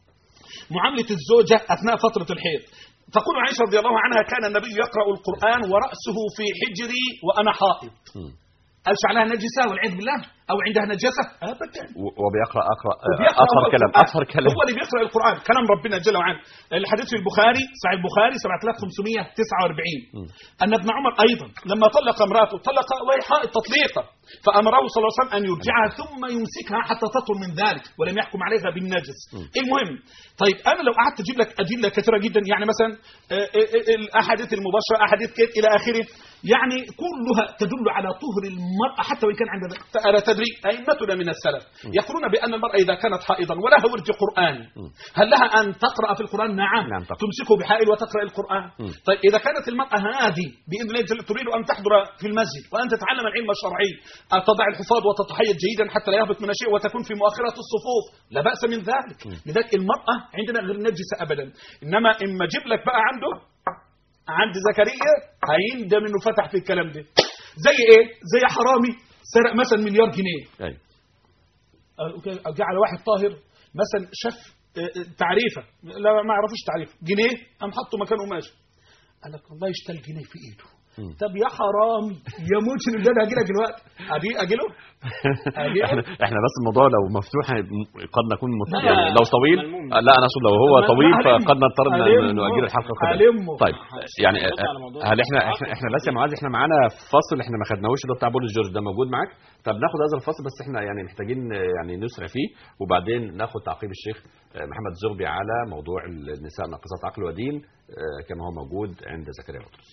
معاملة الزوجة أثناء فترة الحيض. تقول عائشة رضي الله عنها كان النبي يقرأ القرآن ورأسه في حجري وأنا حائض. قالش عليها نجسة والعياذ بالله أو عندها نجاسة أبدا. وبيقرأ أقرأ أطهر كلام أطهر كلام هو اللي بيقرأ القرآن كلام ربنا جل وعلا. الحديث في البخاري صحيح البخاري سبعة آلاف وخمسمائة وتسعة وأربعين أن ابن عمر أيضا لما طلق امرأته طلق وهي حائض تطليقة، فأمره صلى الله عليه وسلم أن يرجعها ثم يمسكها حتى تطهر من ذلك ولم يحكم عليها بالنجس. المهم طيب أنا لو قعدت أجيب لك أدلة كثيرة جدا، يعني مثلا الأحاديث المباشرة أحاديث كيف إلى آخره، يعني كلها تدل على طهر المرأة حتى وإن كان عندها. ألا تدري أئمتنا من السلف يقولون بأن المرأة إذا كانت حائضا ولها ورد قرآني هل لها أن تقرأ في القرآن؟ نعم, نعم تمسكه بحائل وتقرأ القرآن. م. طيب إذا كانت المرأة هذه بإذن الله تريد أن تحضر في المسجد وأن تتعلم العلم الشرعي أن تضع الحفاظ وتتحيط جيدا حتى لا يهبط من شيء وتكون في مؤخرة الصفوف لا بأس من ذلك. م. لذلك المرأة عندنا غير نجسة أبدا. إنما إما جيب لك بقى عنده عند زكريا هيندم انه فتح في الكلام ده. زي ايه؟ زي حرامي سرق مثلا مليار جنيه. ايوه. جعل واحد طاهر مثلا شاف تعريفه لا ما يعرفوش تعريفه جنيه قام حطه مكانه وماشي. قال لك والله يشتل جنيه في ايده. طب يا حرامي يا موت اللي ده هاجي لك دلوقتي اجي اجي له احنا احنا بس الموضوع لو مفتوح قد نكون مت... يعني لو طويل لا انا اقصد لو هو طويل فقد نضطر نؤجل الحلقه كده. طيب يعني هل احنا احنا احنا بس يا معاذ احنا معانا فصل احنا ما خدناهوش اللي بتاع بولس جورج ده موجود معاك. طب ناخد هذا الفصل بس احنا يعني محتاجين يعني نسرع فيه وبعدين ناخد تعقيب الشيخ محمد الزغبي على موضوع النساء ناقصات عقل ودين كما هو موجود عند زكريا بطرس.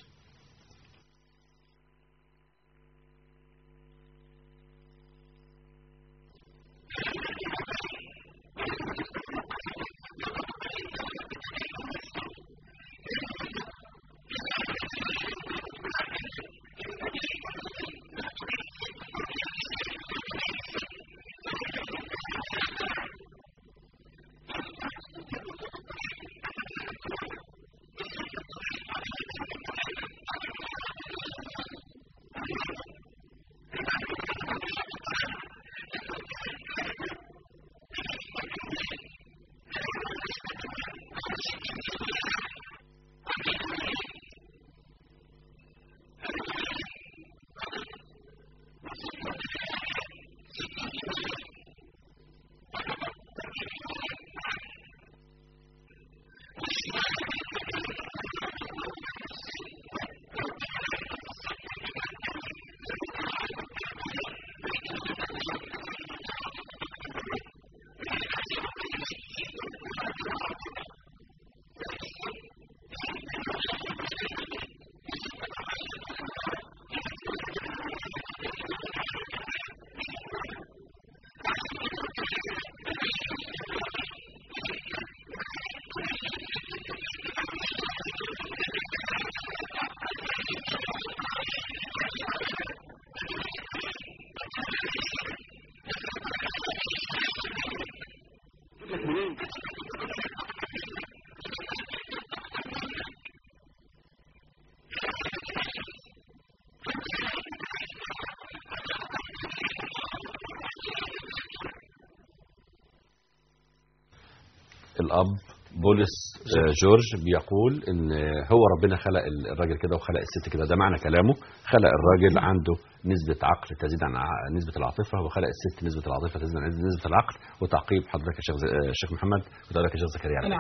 الاب بولس جورج بيقول ان هو ربنا خلق الراجل كده وخلق الست كده. ده معنى كلامه. خلق الراجل عنده نسبة عقل تزيد عن نسبة العاطفة وخلق الست نسبة العاطفة تزيد عن نسبة العقل. وتعقيب حضرتك يا شيخ شيخ محمد كنت اقول لك يا شيخ زكريا. انا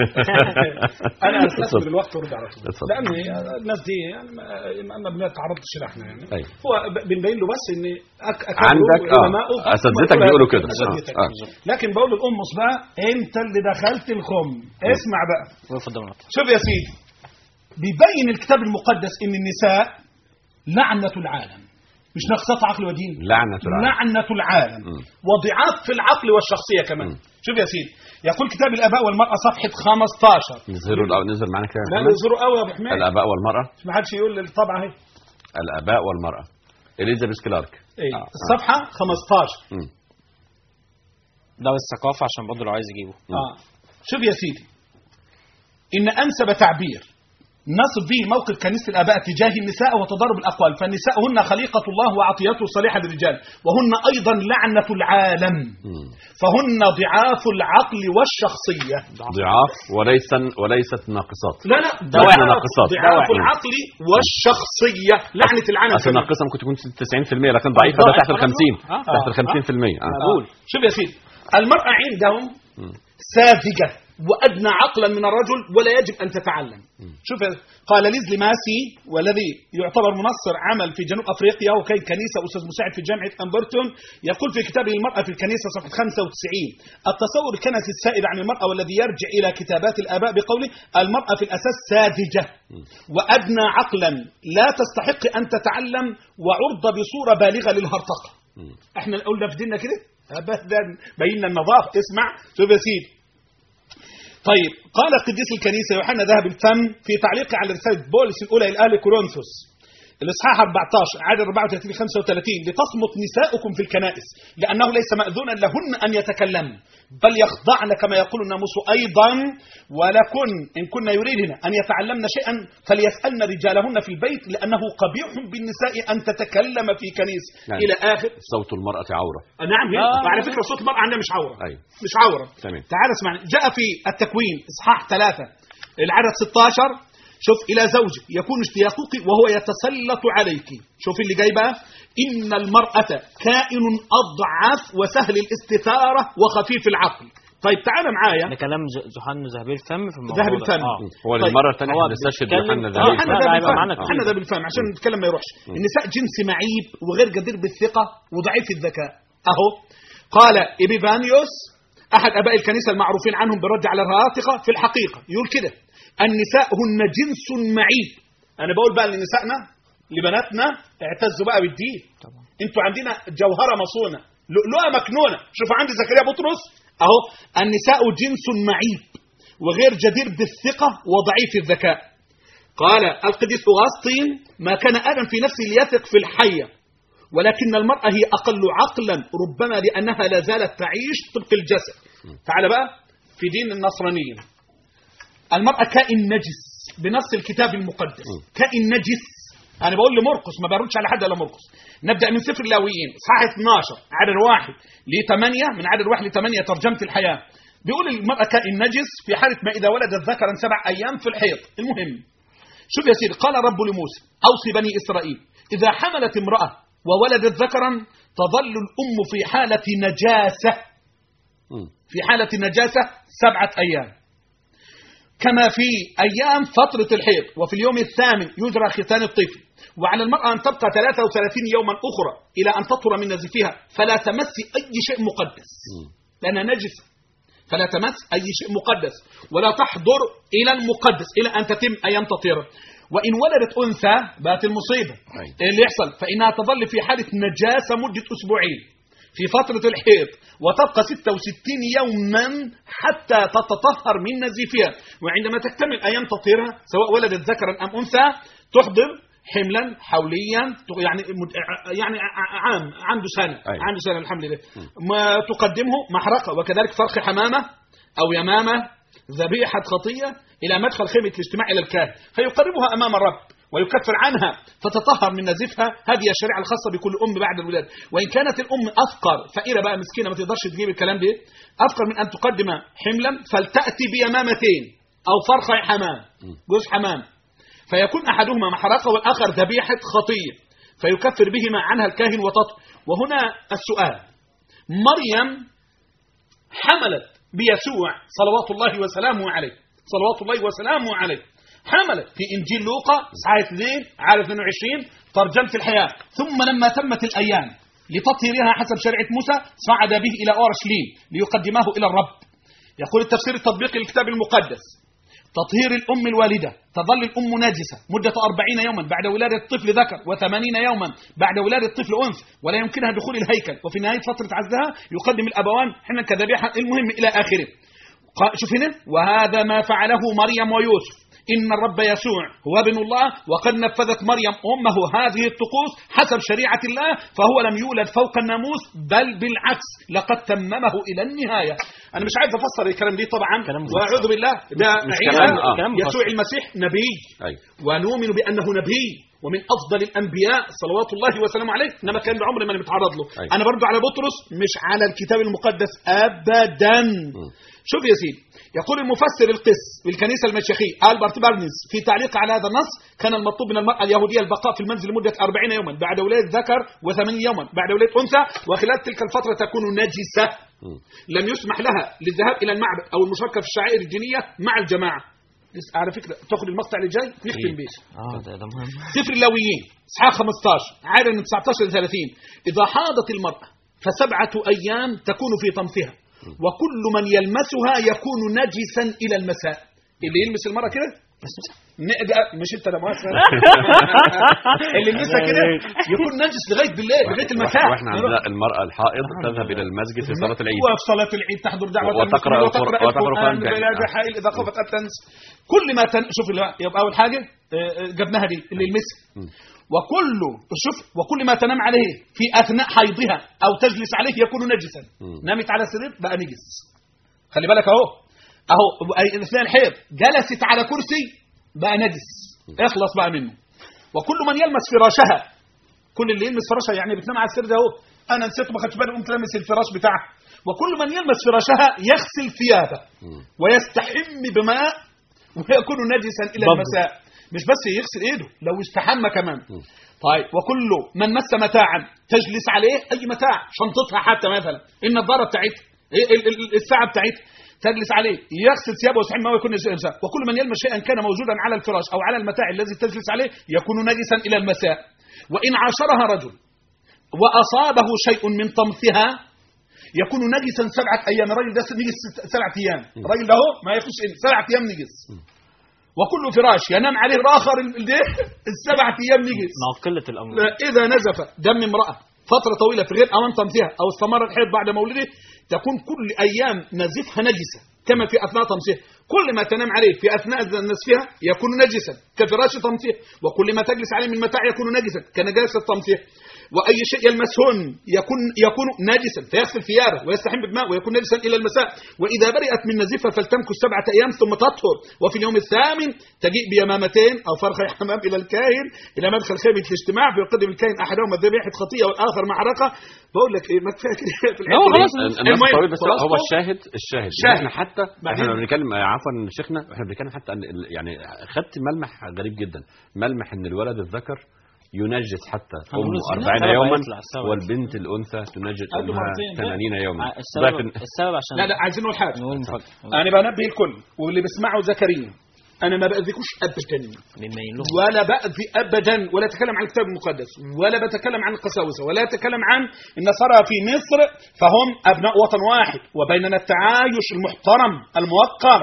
انا استثمر الوقت وارد على طول لان الناس دي يعني ما بنتعرضش لحنا يعني أيوه. هو بنبين له بس ان عندك اه اساتذتك بيقولوا كده آه. آه. لكن بقول للامص بقى انت اللي دخلت الخم اسمع بقى شوف يا سيدي بيبين الكتاب المقدس ان النساء لعنة العالم مش نقصات عقل ودين لعنة العالم لعنة العالم م. وضعاف في العقل والشخصية كمان م. شوف يا سيدي يقول كتاب الآباء والمرأة صفحة خمستاشر نزهروا الأول نزل معنا كده لا نزهروا قوي يا أبو حميد الآباء والمرأة ما حدش يقول الطبعة اهي الآباء والمرأة إليزابيث كلارك ايه آه. الصفحة خمستاشر م. ده الثقافة عشان برضه لو عايز يجيبه اه شوف يا سيدي إن أنسب تعبير نصف به موقف كنيسة الآباء تجاه النساء وتضارب الأقوال فالنساء هن خليقة الله وعطيته صالحة للرجال وهن أيضا لعنة العالم فهن ضعاف العقل والشخصية ضعاف وليس وليست ناقصات لا لا ضعاف ناقصات ضعاف العقل والشخصية لعنة العالم أصل ناقصة ممكن تكون تسعين في المية لكن ضعيفة ده تحت الخمسين تحت الخمسين في المية شوف يا سيدي المرأة عندهم ساذجة وأدنى عقلا من الرجل ولا يجب أن تتعلم. شوف قال ليزلي ماسي والذي يعتبر منصر عمل في جنوب أفريقيا وكان كنيسة أستاذ مساعد في جامعة أمبرتون يقول في كتابه المرأة في الكنيسة صفحة خمسة وتسعين التصور الكنسي السائد عن المرأة والذي يرجع إلى كتابات الآباء بقوله المرأة في الأساس ساذجة وأدنى عقلا لا تستحق أن تتعلم وعرضة بصورة بالغة للهرطقة. احنا قلنا في ديننا كده أبدا بينا النظافة. اسمع شوف يا سيدي طيب قال قديس الكنيسة يوحنا ذهب الفم في تعليقه على رسالة بولس الأولى إلى أهل كورنثوس الإصحاح أربعة عشر عدد أربعة وثلاثين خمسة وثلاثين لتصمت نساؤكم في الكنائس لأنه ليس مأذونا لهن أن يتكلمن بل يخضعن كما يقول الناموس أيضا ولكن إن كنا يريدن أن يتعلمن شيئا فليسألن رجالهن في البيت لأنه قبيح بالنساء أن تتكلم في كنيسة نعم. إلى آخر. صوت المرأة عورة. نعم هي آه. وعلى فكرة صوت المرأة عندنا مش عورة. أيوة. مش عورة. تمام. تعال اسمعني جاء في التكوين إصحاح ثلاثة العدد ستة عشر شوف إلى زوجك يكون اشتياقك وهو يتسلط عليك. شوف اللي جاي بقى إن المرأة كائن أضعف وسهل الاستثارة وخفيف العقل. طيب تعال معايا ده كلام يوحنا ذهبي الفم في الموضوع ذهبي ده. الفم. آه. هو طيب. المرة الثانية هو احنا بنستشهد بيتكلم- يوحنا آه، ذهبي احنا لا، ده لا، بالفهم معانا احنا ده بالفهم عشان نتكلم ما يروحش. النساء جنس معيب وغير جدير بالثقة وضعيف الذكاء. اهو قال إبيفانيوس احد اباء الكنيسة المعروفين عنهم بالرد على الهراطقة في الحقيقة يقول كده النساء هن جنس معيب. انا بقول بقى لنسائنا لبناتنا اعتزوا بقى بالدين. انتوا عندنا جوهرة مصونة لؤلؤة مكنونة. شوفوا عندي زكريا بطرس اهو النساء جنس معيب وغير جدير بالثقة وضعيف الذكاء. قال القديس أغسطين ما كان آدم في نفسه ليثق في الحية ولكن المرأة هي أقل عقلا ربما لأنها لا زالت تعيش طبق الجسد. تعال بقى في دين النصرانية المرأة كائن نجس بنص الكتاب المقدس. كائن نجس. أنا بقول لمرقس ما بردش على حد إلا مرقس. نبدأ من سفر اللاويين إصحاح اثناشر عدد واحد لثمانية من عدد واحد لثمانية ترجمة الحياة بيقول المرأة كائن نجس في حالة ما إذا ولدت ذكرا سبع أيام في الحيض. المهم شوف يا سيدي قال رب لموسى أوصي بني إسرائيل إذا حملت امرأة وولدت ذكرا تظل الأم في حالة نجاسة في حالة نجاسة سبعة أيام كما في أيام فترة الحيض وفي اليوم الثامن يجرى ختان الطفل وعلى المرأة أن تبقى ثلاثة وثلاثين يوما أخرى إلى أن تطهر من نزفها فلا تمس أي شيء مقدس لأنها نجسة فلا تمس أي شيء مقدس ولا تحضر إلى المقدس إلى أن تتم أيام تطهيرها. وإن ولدت أنثى بات المصيبة اللي يحصل فإنها تظل في حالة نجاسة مدة أسبوعين في فترة الحيض وتبقى ستة وستين يوما حتى تتطهر من نزيفها وعندما تكتمل أيام تطهيرها سواء ولدت ذكرا أم أنثى تحضر حملا حوليا يعني يعني عام عنده سنة عنده سنة الحمد لله ما تقدمه محرقة وكذلك فرخ حمامة أو يمامة ذبيحة خطية إلى مدخل خيمة الاجتماع إلى الكاهن فيقربها أمام الرب ويكفر عنها فتطهر من نزفها. هذه الشريعة الخاصة بكل أم بعد الولادة. وإن كانت الأم أفقر فقيرة بقى مسكينة ما تقدرش تجيب الكلام ده أفقر من أن تقدم حملا فلتأتي بيمامتين أو فرخ حمام جوز حمام فيكون أحدهما محرقة والآخر ذبيحة خطية فيكفر بهما عنها الكاهن وتطهر. وهنا السؤال مريم حملت بيسوع صلوات الله وسلامه عليه صلوات الله وسلامه عليه حملت في إنجيل لوقا إصحاح اثنين عدد اثنين وعشرين ترجمة الحياة ثم لما تمت الأيام لتطهيرها حسب شريعة موسى صعد به إلى أورشليم ليقدمه إلى الرب. يقول التفسير التطبيقي للكتاب المقدس تطهير الأم الوالدة تظل الأم ناجسة مدة أربعين يوما بعد ولادة الطفل ذكر وثمانين يوما بعد ولادة الطفل أنثى ولا يمكنها دخول الهيكل وفي نهاية فترة عزلها يقدم الأبوان حنا كذبيحة المهم إلى آخره. شوف هنا وهذا ما فعله مريم ويوسف إن الرب يسوع هو ابن الله وقد نفذت مريم أمه هذه الطقوس حسب شريعة الله فهو لم يولد فوق الناموس بل بالعكس لقد تممه إلى النهاية. أنا مش عايز أفسر الكلام دي طبعا وأعوذ بالله ده عيسى يسوع المسيح نبي أي. ونؤمن بأنه نبي ومن أفضل الأنبياء صلوات الله وسلامه عليه إنما كان بعمر ما نتعرض له أي. أنا برضو على بطرس مش على الكتاب المقدس أبدا. م. شوف يا سيدي يقول المفسر القس بالكنيسة المشيخية ألبرت بارنز في تعليق على هذا النص كان المطلوب من المرأة اليهودية البقاء في المنزل لمدة أربعين يوما بعد ولادة ذكر وثمانين يوما بعد ولادة أنثى وخلال تلك الفترة تكون نجسة لم يسمح لها للذهاب إلى المعبد أو المشاركة في الشعائر الدينية مع الجماعة. على فكرة تأخذ المقطع اللي جاي نختم به اه ده ده مهم. سفر اللاويين إصحاح خمسة عشر عدد من تسعة عشر لثلاثين إذا حاضت المرأة فسبعة أيام تكون في طمثها وكل من يلمسها يكون نجسا إلى المساء. اللي يلمس المرأة كده مش انت ده مؤسسة اللي يلمسها كده يكون نجس لغاية بالليل لغاية المساء. واحنا عندنا المرأة الحائض تذهب إلى المسجد في صلاة العيد وفي صلاة العيد تحضر دعوة وتقرأ وتقرأ القرآن بلا حائل إذا خفت أن تنس كل ما تن... شوف يبقى أول حاجة جبناها دي اللي يلمسها وكل شوف وكل ما تنام عليه في اثناء حيضها او تجلس عليه يكون نجسا. نامت على سرير بقى نجس. خلي بالك اهو اهو اثناء الحيض جلست على كرسي بقى نجس، اخلص بقى منه. وكل من يلمس فراشها، كل اللي يلمس فراشها يعني بتنام على السرير ده اهو، انا نسيت ما خدتش بالي قمت لامس الفراش بتاعها. وكل من يلمس فراشها يغسل ثيابه ويستحم بماء ويكون نجسا الى المساء. مش بس يغسل ايده، لو استحمى كمان. طيب وكل من مس متاعا تجلس عليه، اي متاع، شنطتها حتى مثلا، النظاره بتاعتها، الساعه بتاعتها، تجلس عليه يغسل ثيابه ويستحمى ويكون نجسا. وكل من يلمس شيئا كان موجودا على الفراش او على المتاع الذي تجلس عليه يكون نجسا الى المساء. وان عاشرها رجل واصابه شيء من طمثها يكون نجسا سبعه ايام. الراجل ده نجس سبعه ايام، الراجل ده ما يخش سبعه ايام نجس. وكل فراش ينام عليه الاخر السبعه ايام نجس. مع قله الامر. اذا نزف دم امراه فتره طويله في غير اوان طمثها او استمر الحيض بعد مولده تكون كل ايام نزفها نجسه كما في اثناء طمثها. كل ما تنام عليه في اثناء نزفها يكون نجسا كفراش طمثها. وكل ما تجلس عليه من متاع يكون نجسا كنجاسه طمثها. واي شيء يلمسهن يكون يكون ناجسا فيغسل ثيابه ويستحم بماء ويكون ناجسا الى المساء. واذا برئت من نزفها فلتمكث سبعه ايام ثم تطهر. وفي اليوم الثامن تجيء بيمامتين او فرخ حمام الى الكاهن الى مدخل خيمه الاجتماع فيقدم الكاهن احدهما ذبيحه خطيئه والاخر معرقه. بقول لك ايه ما كفايه كده في الحته. بس هو الشاهد الشاهد احنا حتى احنا بنتكلم عفوا شيخنا، احنا بنتكلم حتى ان يعني خدت ملمح غريب جدا، ملمح ان الولد الذكر ينجس حتى أمه أربعين يوما والبنت الأنثى تنجس أمها ثمانين يوما. السبب, السبب عشان لا لا عايزين نقول حاجة. أنا بنبه الكل واللي بيسمعوا زكريا، أنا ما بأذيكوش أبدا ولا بأذي أبدا ولا أتكلم عن الكتاب المقدس ولا بتكلم عن القساوسة ولا أتكلم عن النصارى في مصر، فهم أبناء وطن واحد وبيننا التعايش المحترم الموقر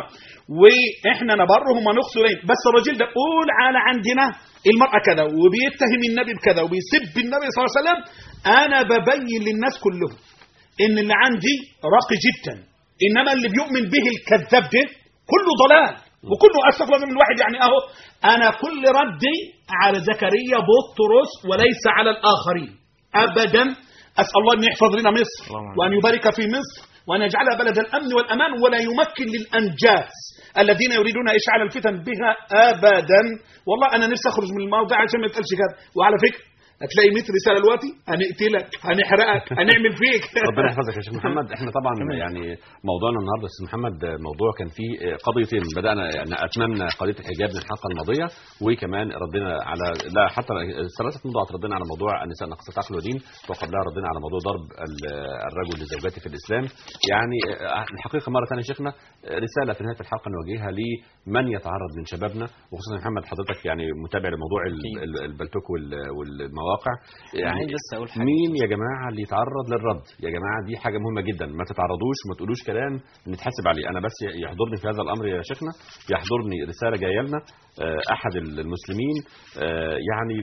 واحنا نبرهم ونقص اليهم. بس الرجل ده قول على عندنا المرأة كذا وبيتهم النبي بكذا وبيسب النبي صلى الله عليه وسلم، انا ببين للناس كلهم ان اللي عندي راقي جدا، انما اللي بيؤمن به الكذاب ده كله ضلال وكله استغفر من الواحد. يعني اهو انا كل ردي على زكريا بطرس وليس على الاخرين ابدا. اسال الله ان يحفظ لنا مصر وان يبارك في مصر وأن يجعلها بلد الأمن والأمان ولا يمكن للأنجاس الذين يريدون إشعال الفتن بها أبدا. والله أنا نفسي أخرج من الموضوع عشان ما يتقالش كده. وعلى فكرة هتلاقي مية رسالة دلوقتي هنقتلك هنحرقك هنعمل فيك. ربنا يحفظك يا شيخ محمد. احنا طبعا يعني موضوعنا النهارده استاذ محمد موضوع كان فيه قضيتين، بدانا يعني اتممنا قضيه الحجاب من الحلقه الماضيه وكمان ردنا على لا حتى ثلاثه موضوعات، ردنا على موضوع النساء ناقصات عقل ودين وقبلها ردنا على موضوع ضرب الرجل لزوجته في الاسلام. يعني الحقيقه مره ثانيه شيخنا رساله في نهايه الحلقه نوجهها لمن يتعرض من شبابنا وخصوصا محمد حضرتك يعني متابع لموضوع البلتوك والمواقع. يعني مين يا جماعه اللي يتعرض للرد؟ يا جماعه دي حاجه مهمه جدا، ما تتعرضوش وما تقولوش كلام نتحاسب عليه. انا بس يحضرني في هذا الامر يا شيخنا، يحضرني رساله جايه لنا احد المسلمين يعني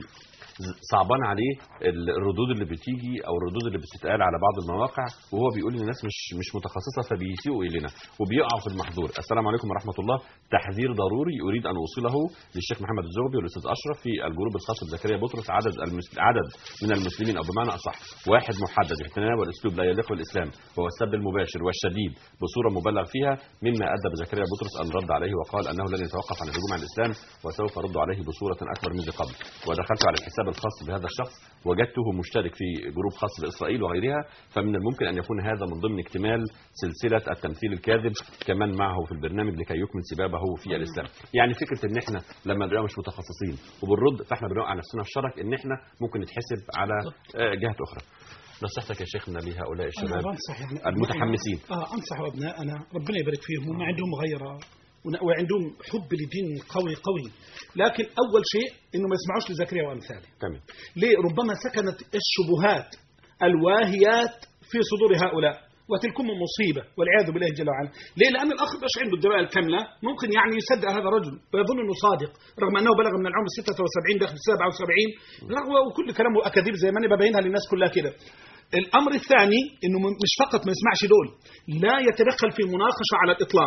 صعبان عليه الردود اللي بتيجي او الردود اللي بتتقال على بعض المواقع وهو بيقول ان الناس مش مش متخصصه فبيسيئوا الينا وبيقعوا في المحظور. السلام عليكم ورحمه الله، تحذير ضروري اريد ان اوصله للشيخ محمد الزغبي والاستاذ اشرف في الجروب الخاص بزكريا بطرس. عدد عدد من المسلمين او بمعنى اصح واحد محدد يتناول اسلوب لا يليق بالاسلام وهو السب المباشر والشديد بصوره مبالغ فيها، مما ادى بزكريا بطرس ان رد عليه وقال انه لن يتوقف عن الهجوم على الاسلام وسوف ارد عليه بصوره اكبر من قبل. ودخلت على الحساب الخاص بهذا الشخص وجدته مشترك في جروب خاص بإسرائيل وغيرها، فمن الممكن أن يكون هذا من ضمن اكتمال سلسلة التمثيل الكاذب كمان معه في البرنامج لكي يكمل سبابه في الإسلام. يعني فكرة إن إحنا لما نبقى مش متخصصين وبالرد فإحنا بنوقع نفسنا في شرك إن إحنا ممكن نتحسب على جهات أخرى. نصيحتك يا شيخنا لهؤلاء الشباب المتحمسين؟ آه أنصح أبنائنا ربنا يبارك فيهم وما عندهم غيره وعندهم حب لدين قوي قوي، لكن أول شيء إنه ما يسمعوش لزكريا وأمثاله. تمام. ليه؟ ربما سكنت الشبهات الواهيات في صدور هؤلاء وتلكم مصيبة والعياذ بالله جل وعلا. ليه؟ لأن الأخ مش عنده الدراية الكاملة، ممكن يعني يصدق هذا الرجل ويظن إنه صادق رغم أنه بلغ من العمر ستة وسبعين داخل سبعة وسبعين وكل كلامه أكاذيب زي ما أنا ببينها للناس كلها كده. الأمر الثاني إنه مش فقط ما يسمعش دول، لا يتدخل في مناقشة على الإطلاق.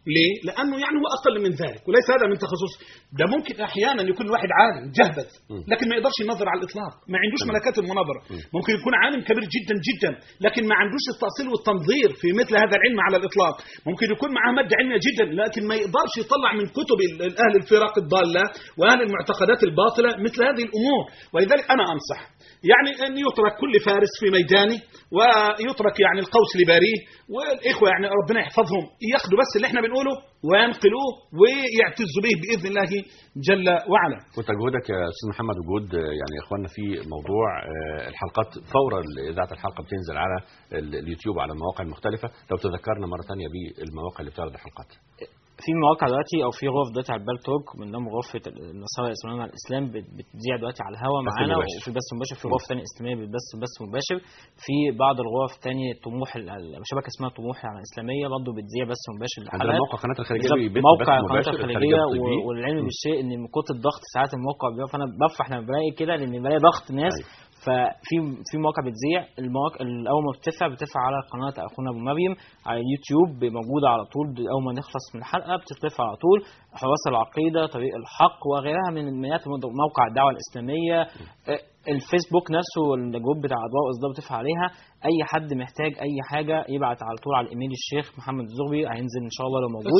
ليه؟ لأنه يعني هو أقل من ذلك وليس هذا من تخصصه. ده ممكن أحيانا يكون واحد عالم جهبذ لكن ما يقدرش ينظر على الإطلاق، ما عندوش ملكات المناظرة. ممكن يكون عالم كبير جدا جدا لكن ما عندوش التأصيل والتنظير في مثل هذا العلم على الإطلاق. ممكن يكون معه مادة علمية جدا لكن ما يقدرش يطلع من كتب أهل الفرق الضالة وأهل المعتقدات الباطلة مثل هذه الأمور. ولذلك أنا أنصح يعني أن يترك كل فارس في ميدانه ويترك يعني القوس لباريه، والإخوة يعني ربنا يحفظهم ياخدوا بس اللي احنا بنقوله وينقلوه ويعتزوا به بإذن الله جل وعلا. كنت جهودك يا أستاذ محمد وجود يعني إخواننا في موضوع الحلقات فورا إذاعة الحلقة بتنزل على اليوتيوب على المواقع المختلفة، لو تذكرنا مرة ثانية بالمواقع اللي بتعرض الحلقات. في مواقع دلوقتي او في غرف دلوقتي على البال توك من ضمن غرفه النصارى الاسلاميين على الاسلام بتذيع دلوقتي على الهواء معانا، وفي بث مباشر في غرف ثانيه اسلاميه بتبث بث مباشر، في بعض الغرف الثانيه طموح شبكه اسمها طموح على الاسلاميه برضه بتذيع بث مباشر للحلقات. موقع قناه الخليجيه موقع قناه الخليجيه. والعلم بالشيء ان من كتر الضغط ساعات الموقع بيقف، فانا بفرح لما بلاقي كده لان بلاقي ضغط ناس. ففي في مواقع بتذيع، المواقع اول ما بترفع بترفع على قناه اخونا ابو مريم على اليوتيوب موجوده على طول، اول ما نخلص من الحلقه بتترفع على طول. حواس العقيده، طريق الحق وغيرها من مئات موقع الدعوه الاسلاميه، الفيسبوك نفسه الجروب بتاع اضواء واصدار بترفع عليها. اي حد محتاج اي حاجه يبعت على طول على الايميل الشيخ محمد الزغبي، هينزل ان شاء الله لو موجود.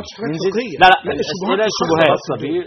لا لا الاسئله الشبهات.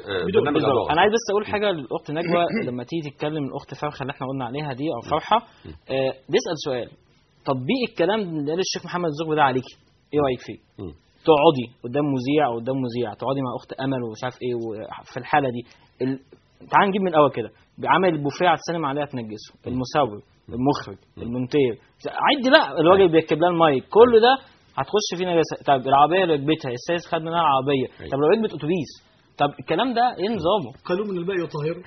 انا عايز بس اقول حاجه للاخت نجوى لما تيجي تتكلم الاخت فرخه اللي احنا قلنا عليها دي او فرحه، آه بيسال سؤال تطبيق الكلام اللي قال الشيخ محمد الزغبي ده عليكي ايه رايك فيه؟ تقعدي قدام مذيع او قدام مذيع، تقعدي مع اخت امل ومش عارف ايه، وفي الحاله دي ال... تعال نجيب من الاول كده، عمل البوفيه على السينما عليها تنجسه، المسوي، المخرج، المونتير، عدي بقى الراجل بيركب لها المايك، كل ده هتخش فينا نجاسه. طب العربيه اللي ركبتها السايس خد منها العربيه، طب لو ركبت اتوبيس، طب الكلام ده ايه نظامه؟ قالوا من الباقي يطهره.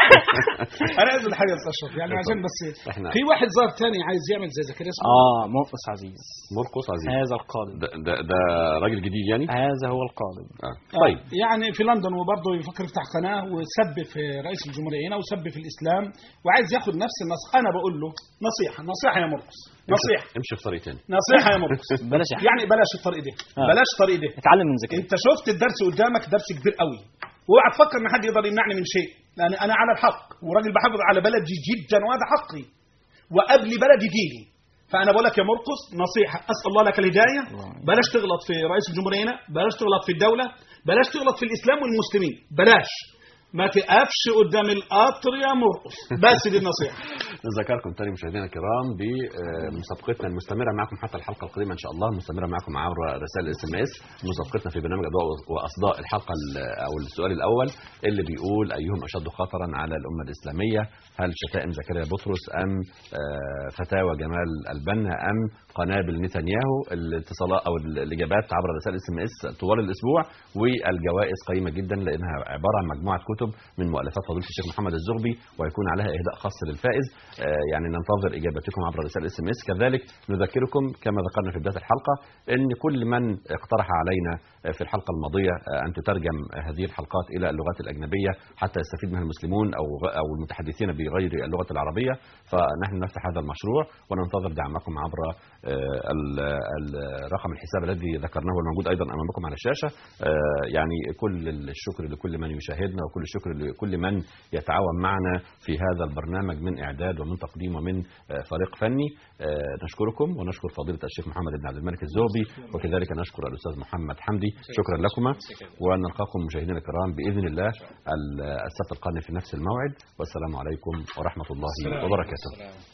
انا عايز الحاجه استشرف يعني عشان بس في واحد ظاهر ثاني عايز يعمل زي زكريا اسمه اه مرقس عزيز. مرقس عزيز هذا القادم ده, ده, ده راجل جديد يعني. هذا هو القادم. آه. طيب آه. يعني في لندن وبرضه يفكر يفتح قناه وسب في رئيس الجمهوريه هنا وسب في الاسلام وعايز ياخد نفس النص. انا بقول له نصيحه نصيحه يا مرقس، نصيحه امشي في طريق ثاني. نصيحه يا مرقس بلاش يعني بلاش الطريق ده آه. بلاش الطريق ده، اتعلم من زكريا. انت شفت الدرس قدامك درس كبير قوي، واوعى تفكر ان حد يقدر يمنعني من شيء، لان انا على الحق وراجل بحافظ على بلدي جدا وهذا حقي وقبل بلدي ديني. فانا بقول لك يا مرقس نصيحه، اسال الله لك الهدايه، بلاش تغلط في رئيس الجمهوريه هنا، بلاش تغلط في الدوله، بلاش تغلط في الاسلام والمسلمين، بلاش ما تقفش قدام القطر يا مرقس، بس دي النصيحه. نذكركم تاني مشاهدينا الكرام بمسابقتنا المستمره معكم حتى الحلقه القادمه ان شاء الله، مستمره معكم عبر رسائل الاس ام اس. مسابقتنا في برنامج اضواء واصداء الحلقه او السؤال الاول اللي بيقول ايهم اشد خطرا على الامه الاسلاميه؟ هل شتائم زكريا بطرس ام فتاوى جمال البنا ام قنابل نتنياهو؟ الاتصالات او الاجابات عبر رسائل الاس ام اس طوال الاسبوع، والجوائز قيمه جدا لانها عباره عن مجموعه كتب من مؤلفات فضيله الشيخ محمد الزغبي ويكون عليها اهداء خاص للفائز. يعني ننتظر اجابتكم عبر رسائل الاس ام اس. كذلك نذكركم كما ذكرنا في بدايه الحلقه ان كل من اقترح علينا في الحلقه الماضيه ان تترجم هذه الحلقات الى اللغات الاجنبيه حتى يستفيد منها المسلمون او او المتحدثين بغير اللغه العربيه، فنحن نفتح هذا المشروع وننتظر دعمكم عبر الرقم الحساب الذي ذكرناه الموجود ايضا امامكم على الشاشه. يعني كل الشكر لكل من يشاهدنا وكل الشكر لكل من يتعاون معنا في هذا البرنامج من اعداد ومن تقديم ومن فريق فني. نشكركم ونشكر فضيله الشيخ محمد بن عبد الملك الزغبي، وكذلك نشكر الاستاذ محمد حمدي. شكرا لكما، ونلقاكم مشاهدينا الكرام باذن الله السبت القادم في نفس الموعد، والسلام عليكم ورحمه الله وبركاته.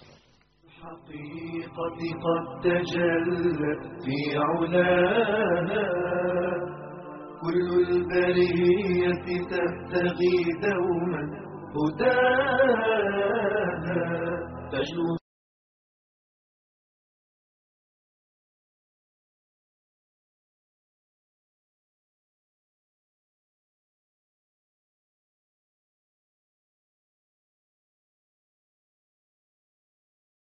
الحقيقة قد تجلت في علاها، كل البرية تبتغي دوما هداها، تجلو